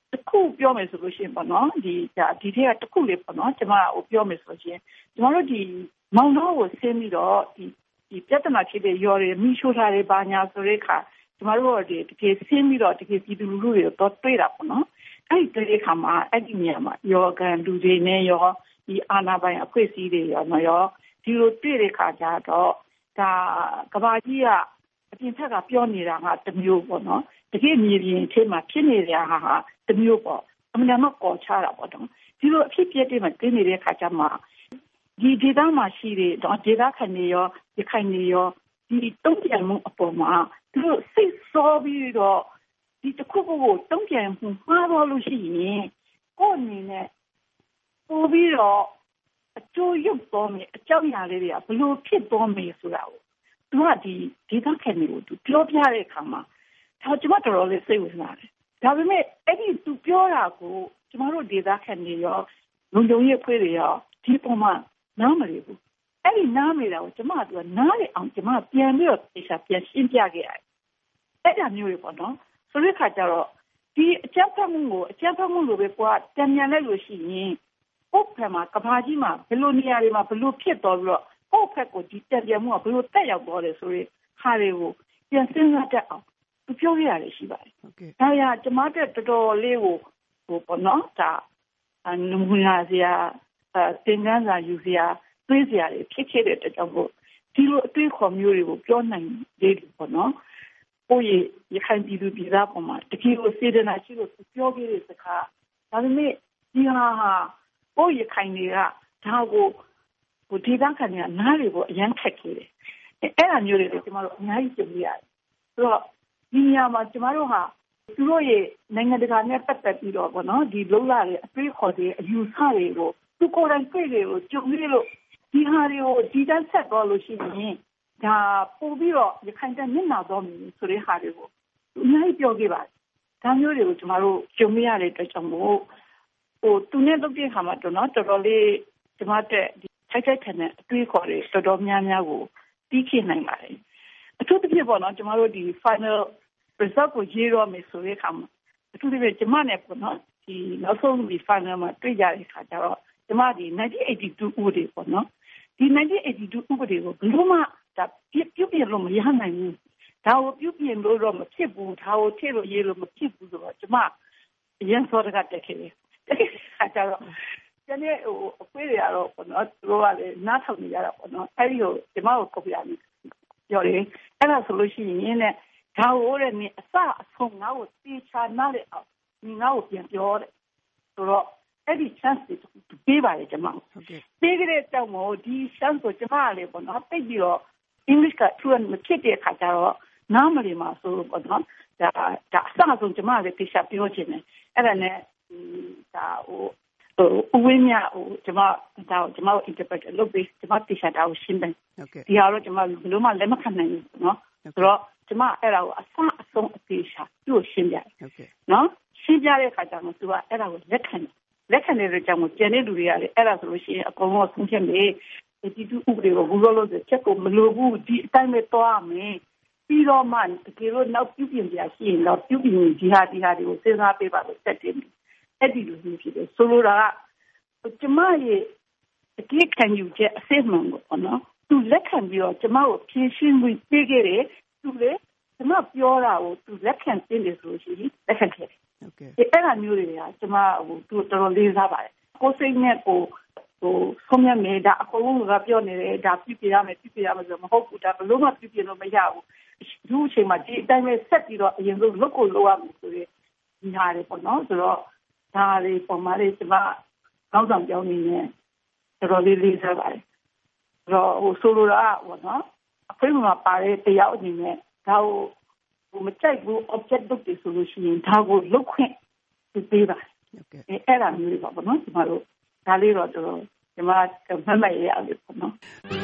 တစ်ခုပြောမယ်ဆိုလို့ရှိရင်ပေါ့နော်ဒီဒါဒီထက်ကတစ်ခုလေးပေါ့နော်ကျွန်မဟိုပြောမယ်ဆိုလို့ရှိရင်ကျွန်တော်တို့ဒီမောင်နှောကိုဆင်းပြီးတော့ဒီဒီပြဿနာဖြစ်တဲ့ရော်တွေမိရှို့ထားတဲ့ဘာညာဆိုတဲ့အခါကျွန်တော်တို့ဒီတကယ်ဆင်းပြီးတော့တကယ်ပြည်သူလူထုတွေတော့တွေ့တာပေါ့နော်အဲ့ဒီတဲ့အခါမှာအဲ့ဒီနေရာမှာယောဂန်လူတွေနဲ့ရောဒီအာနာပိုင်အဖွဲ့အစည်းတွေရောနော်ရောဒီလိုတွေ့တဲ့အခါကျတော့ဒါကဘာကြီးကအပြင်ထက်ကပြောနေတာကတမျိုးပေါ့နော်တကယ်မြေပြင်ထဲမှာဖြစ်နေတဲ့ဟာဟာတမျိုးပေါ့အမှန်တော့ကော်ချတာပေါ့နော်ဒီလိုအဖြစ်ပြတဲ့မှာတွေ့နေတဲ့အခါကျမှဒီဒေသမှာရှိတဲ့ဒေသခံတွေရောဒီခိုင်တွေရောဒီတုံ့ပြန်မှုအပေါ်မှာသူတို့စိတ်ဆောပြီးတော့ဒီတစ်ခုကိုတုံ့ပြန်မှုမှားတော့လို့ရှိရင်ကိုယ်အနေနဲ့ပို့ပြီးတော့အကျိုးရုပ်တော်မယ်အကြောင်းအရာလေးတွေကဘလို့ဖြစ်တော်မယ်ဆိုတာကိုသူကဒီဒေသခံတွေကိုသူပြောပြတဲ့အခါမှာဒါကျွန်မတော်တော်လေးစိတ်ဝင်စားတယ်ဒါပေမဲ့အဲ့ဒီသူပြောတာကိုကျွန်တော်တို့ဒေသခံတွေရောလုံခြုံရေးအဖွဲ့တွေရောဒီပုံမှာနားမလည်ဘူးအဲ့ဒီနားမလည်တာကိုကျွန်မကနားလေအောင်ကျွန်မပြန်ပြီးတော့တေချာပြန်ရှင်းပြခဲ့ရတယ်အဲ့ဒါမျိုးတွေပေါ့နော်ဆိုတဲ့ခါကျတော့ဒီအကြမ်းဖက်မှုကိုအကြမ်းဖက်မှုလိုပဲကွာတံမြန်လိုက်လို့ရှိရင်ပုတ်ဖက်မှာကဘာကြီးမှာဘယ်လိုနေရာတွေမှာဘယ်လိုဖြစ်တော်ပြီးတော့ပုတ်ဖက်ကိုဒီတံမြန်မှုကဘယ်လိုတက်ရောက်သွားတယ်ဆိုရင်ဟာတွေကိုပြန်စဉ်းစားတတ်အောင်သူပြောရရတယ်ရှိပါတယ်ဟုတ်ကဲ့ဒါရကျွန်မတို့တော်တော်လေးကိုဟိုပေါ့နော်ဒါအနမူနာစရာအသင်္ကန်းစာယူစရာတွေးစရာတွေဖြစ်ခဲ့တဲ့အတွက်ကြောင့်မို့ဒီလိုအတွေ့အခေါ်မျိုးတွေကိုပြောနိုင်သေးတယ်ပေါ့နော်ကိုယ့်ရခိုင်ပြည်သူပြည်သားပေါ်မှာတကယ်ကိုစေတနာရှိလို့ပြောခဲ့တဲ့စကားဒါပေမဲ့ဒီဟာဟာကိုယ့်ရခိုင်တွေကဒါကိုဟိုဒေသခံတွေကနားတွေကိုအရန်ခက်ခဲ့တယ်အဲ့ဒါမျိုးတွေကိုကျွန်တော်တို့အများကြီးကြုံရတယ်ဆိုတော့ဒီနေရာမှာကျွန်တော်တို့ဟာသူတို့ရဲ့နိုင်ငံတကာနဲ့ပတ်သက်ပြီးတော့ပေါ့နော်ဒီလုံလာတဲ့အတွေ့အခေါ်တွေအယူဆတွေကိုသူကိုယ်တိုင်တွေ့တွေကိုကြုံရလို့ဒီဟာတွေကိုဒီတန်းဆက်တော့လို့ရှိရင်ဒါပို့ပြီးတော့ရခိုင်တန်းမျက်နှာတော့မျိုးဆိုတဲ့ဟာတွေကိုအများကြီးပြောခဲ့ပါတယ်ဒါမျိုးတွေကိုကျွန်တော်တို့ကြုံရတဲ့အတွက်ကြောင့်မို့ဟိုသူနဲ့လုပ်တဲ့ခါမှာတော့နော်တော်တော်လေးကျွန်မတက်ဒီထိုက်ထိုက်ခံတဲ့အတွေ့အခေါ်တွေတော်တော်များများကိုပြီးခင်နိုင်ပါတယ်အထူးသဖြင့်ပေါ့နော်ကျွန်တော်တို့ဒီ final result ကိုရေးတော့မယ်ဆိုတဲ့အခါမှာအထူးသဖြင့်ကျွန်မနဲ့ပေါ့နော်ဒီနောက်ဆုံးဒီ final မှာတွေ့ကြတဲ့အခါကျတော့ကျွန်မဒီnineteen eighty-twoဥပဒေပေါ့နော်ဒီnineteen eighty-twoဥပဒေကိုဘယ်လိုမှဒါပြုတ်ပြလို့မရနိုင်ဘူးဒါကိုပြုတ်ပြလို့တော့မဖြစ်ဘူးဒါကိုထည့်လို့ရေးလို့မဖြစ်ဘူးဆိုတော့ကျွန်မအရင်စောတကတက်ခဲ့တယ်အဲ့ဒါတော့ကျန်တဲ့ဟိုအခွေးတွေကတော့ပေါ့နော်သူတို့ကလည်းနားထောင်နေကြတာပေါ့နော်အဲ့ဒီကိုကျွန်မကိုကောပြရမယ်ပြောတယ်အဲ့ဒါဆိုလို့ရှိရင်လည်းဒါကိုလည်းနေအစအဆုံးငါ့ကိုတေချာနားလေအောင်ဒီငါ့ကိုပြန်ပြောတယ်ဆိုတော့အဲ့ဒီ chance တွေပေးပါလေကျွန်မဟုတ်ကဲ့ပေးကြတဲ့ကြောင့်မို့ဒီ chance ကိုကျွန်မလည်းပေါ့နော်တိတ်ပြီးတော့ English က fluent မဖြစ်တဲ့အခါကျတော့နားမလည်မှာဆိုပေါ့နော်ဒါဒါအစအဆုံးကျွန်မလည်းတေချာပြောချင်တယ်အဲ့ဒါနဲ့ဒါဟိုဟိုဝင်းမြဟိုကျွန်မဒါကျွန်မ interpret လုပ်ပြီးကျွန်မတေချာတာကိုရှင်းတယ်ဟုတ်ကဲ့ဒီဟာတော့ကျွန်မဘယ်လိုမှလက်မခံနိုင်ဘူးနော်ဆိုတော့ကျွန်မအဲ့ဒါကိုအစအဆုံးအသေးချာသူ့ကိုရှင်းပြတယ်ဟုတ်ကဲ့နော်ရှင်းပြတဲ့အခါကျတော့သူကအဲ့ဒါကိုလက်ခံတယ်လက်ခံတဲ့ကြောင့်ကျန်တဲ့လူတွေကလည်းအဲ့ဒါဆိုလို့ရှိရင်အကုန်လုံးဆုံးဖြတ်မယ်ဒီတူဥပဒေကိုဘူးလို့လို့ချက်ကိုမလိုဘူးဒီအတိုင်းပဲသွားမယ်ပြီးတော့မှတကယ်လို့နောက်ပြုပြင်ပြရှိရင်တော့ပြုပြင်ဒီဟာဒီဟာတွေကိုစဉ်းစားပေးပါလို့ဆက်တင်တယ်အဲ့ဒီလိုမျိုးဖြစ်တယ်ဆိုလိုတာကကျမရဲ့အကြည့်ခံယူချက်အစစ်မှန်ကိုပေါ့နော်သူလက်ခံပြီးတော့ကျမကိုဖြည့်ရှင်းပြီးပေးခဲ့တယ်သူလေကျမပြောတာကိုသူလက်ခံသိတယ်ဆိုလို့ရှိရင်လက်ခံခဲ့တယ်ဟုတ်ကဲ့အဲ့ဒါမျိုးတွေကကျမဟိုသူတော်တော်လေးစားပါတယ်ကိုစိတ်နဲ့ကိုဟိုဆုံးရမယ်ဒါအကုန်လုံးကပြောနေတယ်ဒါပြပြရမယ်ပြပြရမယ်ဆိုမဟုတ်ဘူးဒါဘလို့မှပြပြလို့မရဘူးဒီအချိန်မှာဒီအတိုင်းပဲဆက်ပြီးတော့အရင်ဆုံးလုပ်ကိုလုပ်ရမယ်ဆိုရင်ဒီဟာတွေပေါ့နော်ဆိုတော့ဒါတွေပုံမှန်လေးကျမကောင်းဆောင်ပြောင်းနေတယ်တော်တော်လေးလေးစားပါတယ်ဆိုတော့ဟိုဆိုလိုတာပေါ့နော်အဖေမှာပါတဲ့တရားအနေနဲ့ဒါကိုဟိုမကြိုက်ဘူး object လုပ်တယ်ဆိုလို့ရှိရင်ဒါကိုလုပ်ခွင့်သူပေးပါဟုတ်ကဲ့အဲအဲ့ဒါမျိုးတွေပါပေါ့နော်ကျမတို့ဒါလေးတော့တော်တော်ကျမမမရရအောင်ပေါ့နော်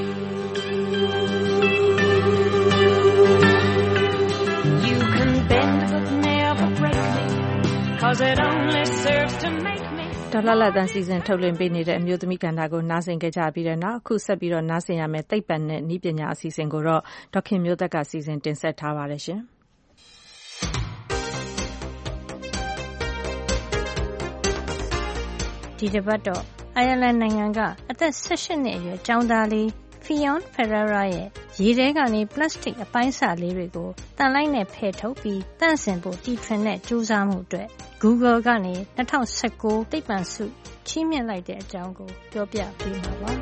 You can bend but never break me cause it only serves to make me ဒေါ်လာလာတန်းစီစဉ်ထုတ်လွှင့်ပေးနေတဲ့အမျိုးသမီးကဏ္ဍကိုနားဆင်ကြကြပြီးတဲ့နောက်အခုဆက်ပြီးတော့နားဆင်ရမယ့်သိပ္ပံနဲ့နည်းပညာအစီအစဉ်ကိုတော့ဒေါက်ခင်မျိုးသက်ကစီစဉ်တင်ဆက်ထားပါတယ်ရှင်။ဒီတစ်ပတ်တော့အိုင်ယာလန်နိုင်ငံကအသက်၁၈နှစ်အရွယ်ကျောင်းသားလေး Fionn Ferreira ရဲ့ရေထဲကနေပလတ်စတစ်အပိုင်းအစလေးတွေကိုတန်လိုက်နဲ့ဖယ်ထုတ်ပြီးတန့်စင်ဖို့တီထွင်တဲ့ကြိုးစားမှုအတွက် Google ကနေ၂၀၁၉သိပ္ပံဆုချီးမြှင့်လိုက်တဲ့အကြောင်းကိုပြောပြပေးမှာပါ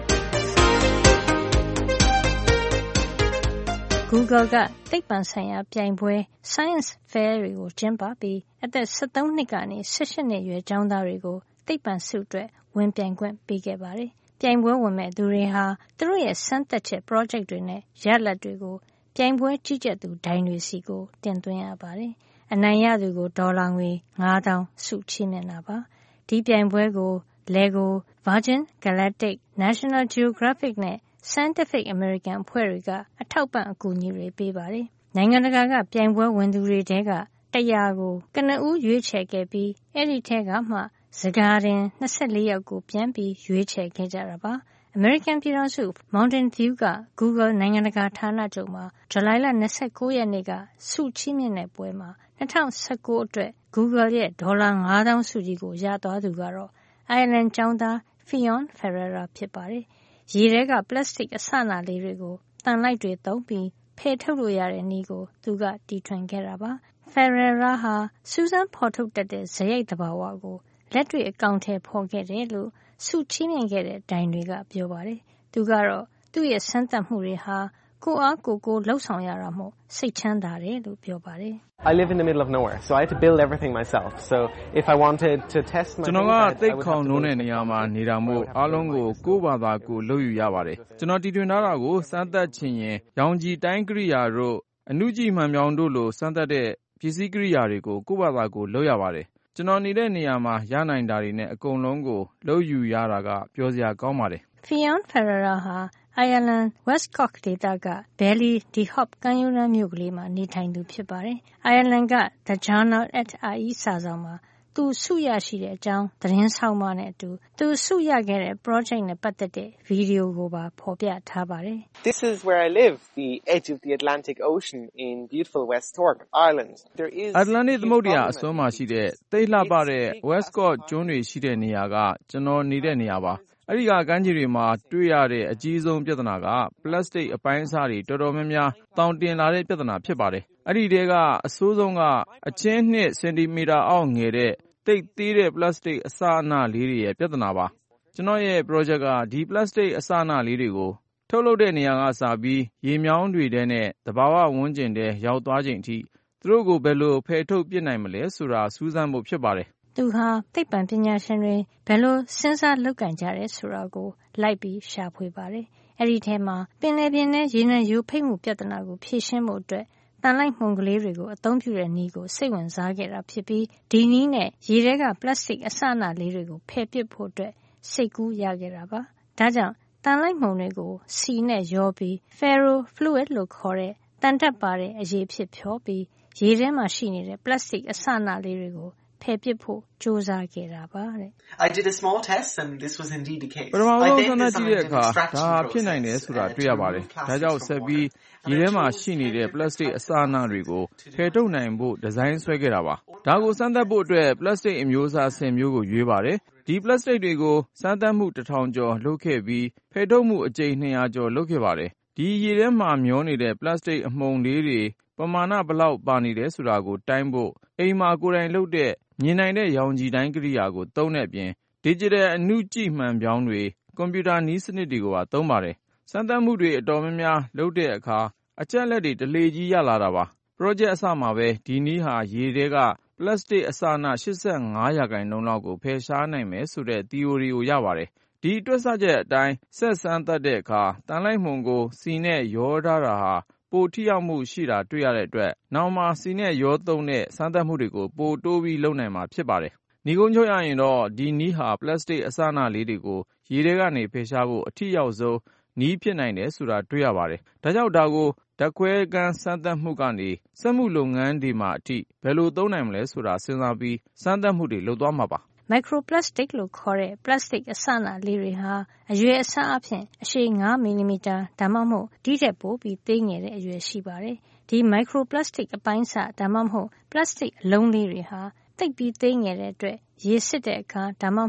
။ Google ကသိပ္ပံဆိုင်ရာပြိုင်ပွဲ Science Fair တွေကိုကျင်းပပြီးအသက်၁၃နှစ်ကနေ၁၈နှစ်အရွယ်ကျောင်းသားတွေကိုသိပ္ပံဆုအတွက်ဝင်ပြိုင်ခွင့်ပေးခဲ့ပါတယ်။ပြိုင်ပွဲဝင်မဲ့သူတွေဟာသူတို့ရဲ့စမ်းသပ်ချက် project တွေနဲ့ရလဒ်တွေကိုပြိုင်ပွဲကြီးကြပ်သူဒိုင်တွေစီကိုတင်သွင်းရပါတယ်။အနိုင်ရသူကိုဒေါ်လာငွေ၅သောင်းဆုချီးမြှင့်တာပါ။ဒီပြိုင်ပွဲကို Lego, Virgin Galactic, National Geographic နဲ့ Scientific American အဖွဲ့တွေကအထောက်ပံ့အကူအညီတွေပေးပါတယ်။နိုင်ငံတကာကပြိုင်ပွဲဝင်သူတွေထဲကတရာကိုကနဦးရွေးချယ်ခဲ့ပြီးအဲ့ဒီထဲကမှစကားတင်၂၄ယောက်ကိုပြန်ပြီးရွေးချယ်ခဲ့ကြတာပါ။ American ပြည်ထောင်စု Mountain View က Google နိုင်ငံတကာဌာနချုပ်မှာဇူလိုင်လ၂၉ရက်နေ့ကဆုချီးမြှင့်တဲ့ပွဲမှာ၂၀၁၉အတွက် Google ရဲ့ဒေါ်လာ၅သောင်းဆုကြီးကိုရသွားသူကတော့အိုင်ယာလန်ကျောင်းသား Fionn Ferreira ဖြစ်ပါတယ်။ရေထဲကပလတ်စတစ်အစအနလေးတွေကိုသံလိုက်တွေသုံးပြီးဖယ်ထုတ်လို့ရတဲ့နည်းကိုသူကတီထွင်ခဲ့တာပါ။ Ferreira ဟာစူးစမ်းဖော်ထုတ်တတ်တဲ့ဇယိုက်သဘာဝကိုလက်တွေ့အကောင်ထည်ဖော်ခဲ့တယ်လို့ဆုချီးမြှင့်ခဲ့တဲ့ဒိုင်တွေကပြောပါတယ်။သူကတော့သူ့ရဲ့စမ်းသပ်မှုတွေဟာကိုအားကိုကိုလှုပ်ဆောင်ရတာမို့စိတ်ချမ်းသာတယ်လို့ပြောပါတယ်။ I live in the middle of nowhere, so I had to build everything myself. So if I wanted to test my ကျွန်တော်ကသိပ်ခေါင်နှုံးတဲ့နေရာမှာနေတာမို့အားလုံးကိုကိုယ့်ဘာသာကိုယ်လုပ်ယူရပါတယ်။ကျွန်တော်တီထွင်ထားတာကိုစမ်းသပ်ချင်ရင်ရောင်ခြည်တိုင်းကိရိယာတို့အနုကြည့်မှန်ပြောင်းတို့လိုစမ်းသပ်တဲ့ပစ္စည်းကိရိယာတွေကိုကိုယ့်ဘာသာကိုယ်လုပ်ရပါတယ်။ကျွန်တော်နေတဲ့နေရာမှာရနိုင်တာတွေနဲ့အကုန်လုံးကိုလုပ်ယူရတာကပြောစရာကောင်းပါတယ်။ Fionn Ferreira ဟာအိုင်ယာလန် Westcock ဒေသက Ballydehob ကမ်းရိုးတန်းမြို့ကလေးမှာနေထိုင်သူဖြစ်ပါတယ်။အိုင်ယာလန်က The Journal at I E စာစောင်မှာသူဆုရရှိတဲ့အကြောင်းသတင်းဆောင်းပါးနဲ့အတူသူဆုရခဲ့တဲ့ project နဲ့ပတ်သက်တဲ့ဗီဒီယိုကိုပါဖော်ပြထားပါတယ်။ This is where I live, the edge of the Atlantic Ocean in beautiful West Cork, Ireland. There is Atlantic သမုဒ္ဒရာအစွန်းမှာရှိတဲ့သိပ်လှပတဲ့ West Cork ကျွန်းတွေရှိတဲ့နေရာကကျွန်တော်နေတဲ့နေရာပါ။အဲဒီကကမ်းခြေတွေမှာတွေ့ရတဲ့အကြီးဆုံးပြဿနာကပလတ်စတစ်အပိုင်းအစတွေတော်တော်များများတောင်တင်လာတဲ့ပြဿနာဖြစ်ပါတယ်။အဲဒီတဲကအဆိုးဆုံးကအချင်းနှစ်စင်တီမီတာအောက်ငယ်တဲ့သိပ်သေးတဲ့ပလတ်စတစ်အစအနလေးတွေရဲ့ပြဿနာပါ။ကျွန်တော်ရဲ့ project ကဒီပလတ်စတစ်အစအနလေးတွေကိုထုတ်လုပ်တဲ့နေရာကစပြီးရေမြောင်းတွေထဲနဲ့သဘာဝဝန်းကျင်ထဲရောက်သွားချိန်အထိသူတို့ကိုဘယ်လိုဖယ်ထုတ်ပစ်နိုင်မလဲဆိုတာစူးစမ်းဖို့ဖြစ်ပါတယ်။သူဟာသိပ္ပံပညာရှင်တွေဘယ်လိုစဉ်းစားလုပ်ကင်ကြတယ်ဆိုတာကိုလိုက်ပြီးရှာဖွေပါတယ်။အဲဒီထဲမှာပင်လယ်ပြင်ထဲရေနံယိုဖိတ်မှုပြဿနာကိုဖြေရှင်းဖို့အတွက်တန်လိုက်မှုန်ကလေးတွေကိုအသုံးပြုတဲ့နည်းကိုစိတ်ဝင်စားခဲ့တာဖြစ်ပြီးဒီနည်းနဲ့ရေထဲကပလတ်စတစ်အစအနလေးတွေကိုဖယ်ပစ်ဖို့အတွက်စိတ်ကူးရခဲ့တာပါ။ဒါကြောင့်တန်လိုက်မှုန်တွေကိုစီနဲ့ရောပြီး ferrofluid လို့ခေါ်တဲ့တန်တက်ပါတဲ့အရည်ဖြစ်ဖြောပြီးရေထဲမှာရှိနေတဲ့ပလတ်စတစ်အစအနလေးတွေကိုဖယ်ပစ်ဖို့ကြိုးစားခဲ့တာပါတဲ့ I did a small test and this was indeed the case. ပထမဆုံးစမ်းသပ်ကြည့်တဲ့အခါဒါဖြစ်နိုင်တယ်ဆိုတာတွေ့ရပါတယ်။ဒါကြောင့်ဆက်ပြီးရေထဲမှာရှိနေတဲ့ပလတ်စတစ်အစအနတွေကိုဖယ်ထုတ်နိုင်ဖို့ဒီဇိုင်းဆွဲခဲ့တာပါ။ဒါကိုစမ်းသပ်ဖို့အတွက်ပလတ်စတစ်အမျိုးအစားဆယ်မျိုးကိုရွေးပါတယ်။ဒီပလတ်စတစ်တွေကိုစမ်းသပ်မှုတစ်ထောင်ကျော်လုပ်ခဲ့ပြီးဖယ်ထုတ်မှုအကြိမ်နှစ်ရာကျော်လုပ်ခဲ့ပါတယ်။ဒီရေထဲမှာမျောနေတဲ့ပလတ်စတစ်အမှုန်လေးတွေပမာဏဘယ်လောက်ပါနေတယ်ဆိုတာကိုတိုင်းဖို့အိမ်မှာကိုယ်တိုင်လုပ်တဲ့မြင်နိုင်တဲ့ရောင်ခြည်တိုင်းကိရိယာကိုသုံးတဲ့အပြင် digital အနုကြည့်မှန်ပြောင်းတွေကွန်ပျူတာနည်းစနစ်တွေကိုပါသုံးပါတယ်။စမ်းသပ်မှုတွေအတော်များများလုပ်တဲ့အခါအချက်လက်တွေတလေကြီးရလာတာပါ။ project အစမှာပဲဒီနည်းဟာရေထဲကပလတ်စတစ်အစအန၈၅ရာခိုင်နှုန်းလောက်ကိုဖယ်ရှားနိုင်မယ်ဆိုတဲ့ theory ကိုရပါတယ်။ဒီတွက်ဆချက်အတိုင်းဆက်စမ်းသပ်တဲ့အခါတန်လိုက်မှုန်ကိုစီနဲ့ရောထားတာဟာပိုထိရောက်မှုရှိတာတွေ့ရတဲ့အတွက်နောက်မှာစီနဲ့ရောသုံးတဲ့စမ်းသပ်မှုတွေကိုပိုတိုးပြီးလုပ်နိုင်မှာဖြစ်ပါတယ်။ဒီကုန်းချုပ်ရရင်တော့ဒီနည်းဟာပလတ်စတစ်အစအနလေးတွေကိုရေထဲကနေဖယ်ရှားဖို့အထိရောက်ဆုံးနည်းဖြစ်နိုင်တယ်ဆိုတာတွေ့ရပါတယ်။ဒါကြောင့်ဒါကိုဓာတ်ခွဲခန်းစမ်းသပ်မှုကနေစက်မှုလုပ်ငန်းတွေမှာအထိဘယ်လိုသုံးနိုင်မလဲဆိုတာစဉ်းစားပြီးစမ်းသပ်မှုတွေလုပ်သွားမှာပါ။ microplastic လို့ခေါ်တဲ့ပလတ်စတစ်အစအနလေးတွေဟာအရွယ်အစားအဖြစ်အရှည်၅မီလီမီတာဒါမှမဟုတ်ဒီထက်ပိုပြီးသေးငယ်တဲ့အရွယ်ရှိပါတယ်။ဒီ microplastic အပိုင်းအစဒါမှမဟုတ်ပလတ်စတစ်အလုံးလေးတွေဟာသိပ်ပြီးသေးငယ်တဲ့အတွက်ရေစစ်တဲ့အခါဒါမှမဟုတ်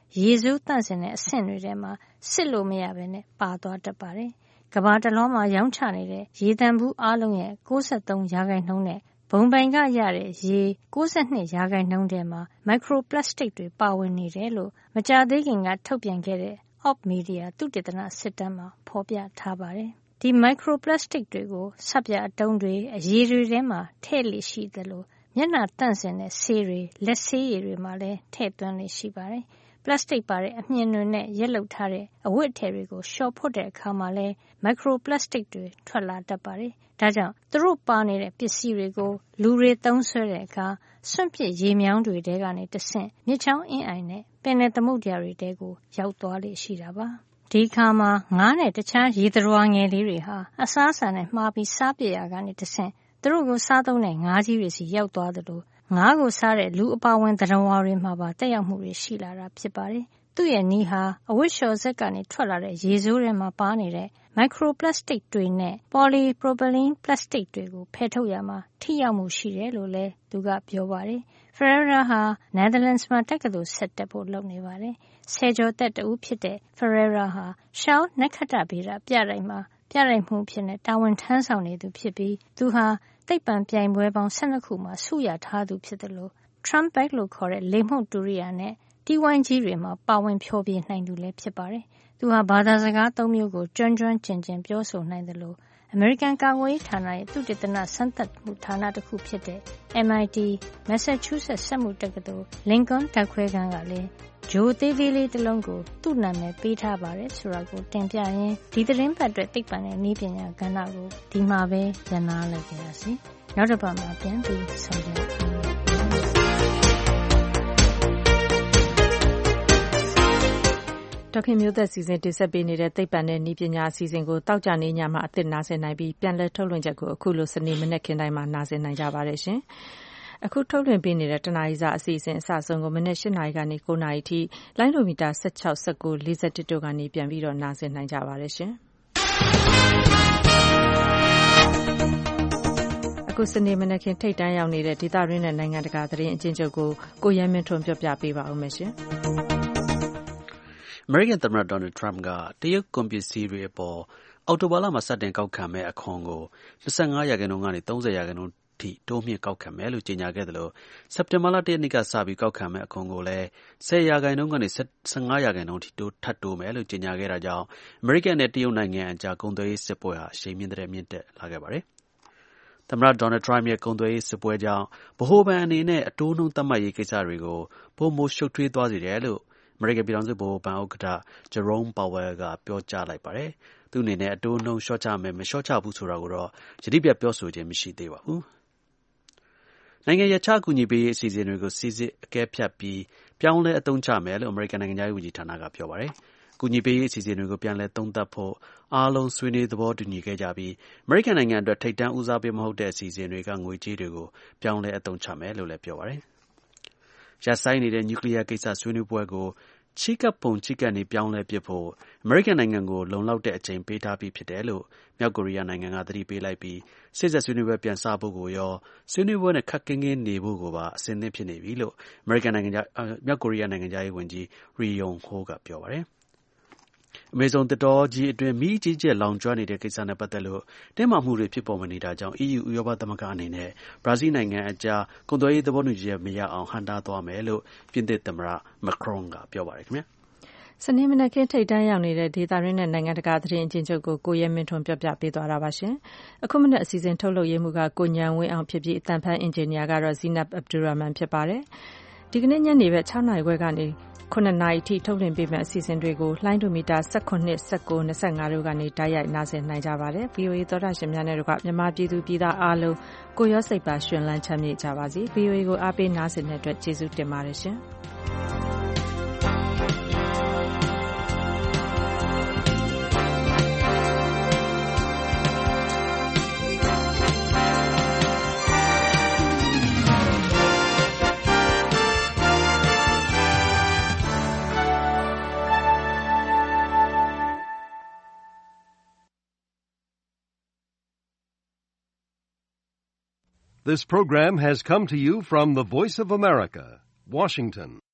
ရေဆိုးသန့်စင်တဲ့အဆင့်တွေထဲမှာစစ်လို့မရဘဲနဲ့ပါသွားတတ်ပါတယ်။ကမ္ဘာတလွှားမှာရောင်းချနေတဲ့ရေသန့်ဘူးအားလုံးရဲ့၉၃ရာခိုင်နှုန်းနဲ့ဘုံပိုင်ကရတဲ့ရေ၉၂ရာခိုင်နှုန်းထဲမှာမိုက်ခရိုပလတ်စတစ်တွေပါဝင်နေတယ်လို့မကြာသေးခင်ကထုတ်ပြန်ခဲ့တဲ့ Op Media သုတေသနစစ်တမ်းမှာဖော်ပြထားပါတယ်။ဒီမိုက်ခရိုပလတ်စတစ်တွေကိုဆပ်ပြာအတုံးတွေအရည်တွေထဲမှာထည့်လေရှိသလိုမျက်နှာတန့်စင်တဲ့ဆေးတွေလက်ဆေးရည်တွေမှာလည်းထည့်သွင်းလေရှိပါတယ်။ပလတ်စတစ်ပါတဲ့အမြှင်တွေနဲ့ရက်လုပ်ထားတဲ့အဝတ်အထည်တွေကိုလျှော်ဖွတ်တဲ့အခါမှာလည်းမိုက်ခရိုပလတ်စတစ်တွေထွက်လာတတ်ပါတယ်။ဒါကြောင့်သူတို့ပါနေတဲ့ပစ္စည်းတွေကိုလူတွေသုံးစွဲတဲ့အခါစွန့်ပစ်ရေမြောင်းတွေထဲကနေတဆင့်မြစ်ချောင်းအင်းအိုင်နဲ့ပင်လယ်သမုဒ္ဒရာတွေထဲကိုရောက်သွားလေရှိတာပါ။ဒီအခါမှာငါးနဲ့တခြားရေသတ္တဝါငယ်လေးတွေဟာအစားအစာနဲ့မှားပြီးစားပစ်ရာကနေတဆင့်သူတို့ကိုစားသုံးတဲ့ငါးကြီးတွေစီရောက်သွားသလိုငါးကိုစားတဲ့လူအပါဝင်သတ္တဝါတွေမှာပါတက်ရောက်မှုတွေရှိလာတာဖြစ်ပါတယ်။သူ့ရဲ့နည်းဟာအဝတ်လျှော်စက်ကနေထွက်လာတဲ့ရေဆိုးထဲမှာပါနေတဲ့မိုက်ခရိုပလတ်စတစ်တွေနဲ့ပေါ်လီပရိုပလင်းပလတ်စတစ်တွေကိုဖယ်ထုတ်ရမှာထိရောက်မှုရှိတယ်လို့လည်းသူကပြောပါတယ်။ Ferreira ဟာ Netherlands မှာတက္ကသိုလ်ဆက်တက်ဖို့လုပ်နေပါတယ်။ဆယ်ကျော်သက်တဦးဖြစ်တဲ့ Ferreira ဟာ Shaw နက္ခတ္တဗေဒပြတိုက်မှာပြတိုက်မှုအဖြစ်တာဝန်ထမ်းဆောင်နေသူဖြစ်ပြီးသူဟာသိပ္ပံပြိုင်ပွဲပေါင်း၁၂ခုမှာဆုရထားသူဖြစ်တယ်လို့ Trumpet လို့ခေါ်တဲ့လေမှုန့်တူရိယာနဲ့တီးဝိုင်းကြီးတွေမှာပါဝင်ဖျော်ဖြေနိုင်သူလည်းဖြစ်ပါတယ်။သူဟာဘာသာစကားသုံးမျိုးကိုကျွမ်းကျွမ်းကျင်ကျင်ပြောဆိုနိုင်တယ်လို့အမေရိကန်ကာကွယ်ရေးဌာနရဲ့သုတေသနစမ်းသပ်မှုဌာနတစ်ခုဖြစ်တဲ့ M I T Massachusetts စက်မှုတက္ကသိုလ် Lincoln ဓာတ်ခွဲခန်းကလည်းဂျိုသေးသေးလေးတစ်လုံးကိုသူ့နာမည်ပေးထားပါတယ်ဆိုတာကိုတင်ပြရင်းဒီသတင်းပတ်အတွက်သိပ္ပံနဲ့နည်းပညာကဏ္ဍကိုဒီမှာပဲရနာလိုက်ကြပါစီ။နောက်တစ်ပတ်မှာပြန်ပြီးဆုံကြပါမယ်။ဒေါခင်မျိုးသက်စီစဉ်တင်ဆက်ပေးနေတဲ့သိပ္ပံနဲ့နည်းပညာအစီအစဉ်ကိုတောက်ကြနေညမှာအသစ်နားဆင်နိုင်ပြီးပြန်လည်ထုတ်လွှင့်ချက်ကိုအခုလိုစနေမနေ့ခင်တိုင်းမှာနားဆင်နိုင်ကြပါတယ်ရှင်။အခုထုတ်လွှင့်ပေးနေတဲ့တနားရီစာအစီအစဉ်အစဆုံးကိုမနေ့၈နာရီကနေ၉နာရီထိလိုင်းလိုမီတာ၁၆ ၁၉ ၄၁တို့ကနေပြန်ပြီးတော့နားဆင်နိုင်ကြပါတယ်ရှင်။အခုစနေမနေ့ခင်ထိတ်တန်းရောက်နေတဲ့ဒေသရင်းနဲ့နိုင်ငံတကာသတင်းအကျဉ်းချုပ်ကိုကိုရဲမင်းထွန်းပြောပြပေးပါဦးမယ်ရှင်။အမေရိကန်သမ္မတဒေါ်နယ်ထရမ့်ကတရုတ်ကုန်ပစ္စည်းတွေအပေါ်အောက်တိုဘာလမှာစတင်ကောက်ခံမဲ့အခွန်ကို၂၅ရာခိုင်နှုန်းကနေ၃၀ရာခိုင်နှုန်းထိတိုးမြှင့်ကောက်ခံမယ်လို့ကြေညာခဲ့သလိုစက်တင်ဘာလ၁ရက်နေ့ကစပြီးကောက်ခံမဲ့အခွန်ကိုလည်း၁၀ရာခိုင်နှုန်းကနေ၁၅ရာခိုင်နှုန်းထိတိုးထပ်တိုးမယ်လို့ကြေညာခဲ့တာကြောင့်အမေရိကန်နဲ့တရုတ်နိုင်ငံအကြားကုန်သွယ်ရေးစစ်ပွဲဟာအရှိန်မြင့်တဲ့မြင့်တက်လာခဲ့ပါတယ်။သမ္မတဒေါ်နယ်ထရမ့်ရဲ့ကုန်သွယ်ရေးစစ်ပွဲကြောင့်ဗဟိုဘဏ်အနေနဲ့အတိုးနှုန်းသတ်မှတ်ရေးကိစ္စတွေကိုပိုမိုရှုပ်ထွေးသွားစေတယ်လို့အမေရိကန်ပြည်ထောင်စုဗဟိုဘဏ်ဥက္ကဋ္ဌ Jerome Powell ကပြောကြားလိုက်ပါတယ်။သူ့အနေနဲ့အတိုးနှုန်းလျှော့ချမယ်မလျှော့ချဘူးဆိုတာကိုတော့ယတိပြတ်ပြောဆိုခြင်းမရှိသေးပါဘူး။နိုင်ငံရပ်ခြားအကူအညီပေးရေးအစီအစဉ်တွေကိုစီစစ်အကဲဖြတ်ပြီးပြောင်းလဲအသုံးချမယ်လို့အမေရိကန်နိုင်ငံခြားရေးဝန်ကြီးဌာနကပြောပါတယ်။အကူအညီပေးရေးအစီအစဉ်တွေကိုပြန်လည်သုံးသပ်ဖို့အားလုံးဆွေးနွေးသဘောတူညီခဲ့ကြပြီးအမေရိကန်နိုင်ငံအတွက်ထိပ်တန်းဦးစားပေးမဟုတ်တဲ့အစီအစဉ်တွေကငွေကြေးတွေကိုပြောင်းလဲအသုံးချမယ်လို့လည်းပြောပါတယ်။ရပ်ဆိုင်းနေတဲ့နျူကလ িয়ার ကိစ္စဆွေးနွေးပွဲကိုချီးကပ်ပုံချီးကပ်နေပြောင်းလဲပစ်ဖို့အမေရိကန်နိုင်ငံကိုလုံလောက်တဲ့အချိန်ပေးထားပြီးဖြစ်တယ်လို့မြောက်ကိုရီးယားနိုင်ငံကသတိပေးလိုက်ပြီးစေ့စပ်ဆွေးနွေးပွဲပြန်စဖို့ကိုရောဆွေးနွေးပွဲနဲ့ခပ်ကင်းကင်းနေဖို့ကိုပါအဆင်သင့်ဖြစ်နေပြီလို့အမေရိကန်နိုင်ငံခြားမြောက်ကိုရီးယားနိုင်ငံခြားရေးဝန်ကြီး Ri Yong Ho ကပြောပါတယ်။အမေဇုံသစ်တောကြီးအတွင်းမီးကြီးကျယ်လောင်ကျွမ်းနေတဲ့ကိစ္စနဲ့ပတ်သက်လို့တင်းမာမှုတွေဖြစ်ပေါ်မနေတာကြောင့် E U ဥရောပသမဂ္ဂအနေနဲ့ဘရာဇီးနိုင်ငံအကြားကုန်သွယ်ရေးသဘောတူညီချက်မရအောင်ဟန့်တားသွားမယ်လို့ပြင်သစ်သမ္မတ Macron ကပြောပါတယ်ခင်ဗျာ။စနေမနက်ခင်းထိပ်တန်းရောက်နေတဲ့ဒေသရင်းနဲ့နိုင်ငံတကာသတင်းအကျဉ်းချုပ်ကိုကိုရဲမင်းထွန်းပြောပြပေးသွားတာပါရှင်။အခုမနက်အစီအစဉ်ထုတ်လုပ်ရေးမှုကကိုညံဝင်းအောင်ဖြစ်ပြီးအတန်ဖန်အင်ဂျင်နီယာကတော့ Zinab Abdurrahman ဖြစ်ပါတယ်။ဒီကနေ့ညနေဘက်၆နာရီခွဲကနေခုနှစ်နာရီထိထုတ်လွှင့်ပေးမယ့်အစီအစဉ်တွေကိုလှိုင်းဒိုမီတာ၁၇ ၁၉ ၂၅တို့ကနေတိုက်ရိုက်နားဆင်နိုင်ကြပါတယ်။ V O A သောတာရှင်များနဲ့တို့ကမြန်မာပြည်သူပြည်သားအားလုံးကိုရောစိတ်ပါရှင်လန်းချမ်းမြေ့ကြပါစေ။ V O A ကိုအားပေးနားဆင်တဲ့အတွက်ကျေးဇူးတင်ပါတယ်ရှင်။ This program has come to you from the Voice of America, Washington.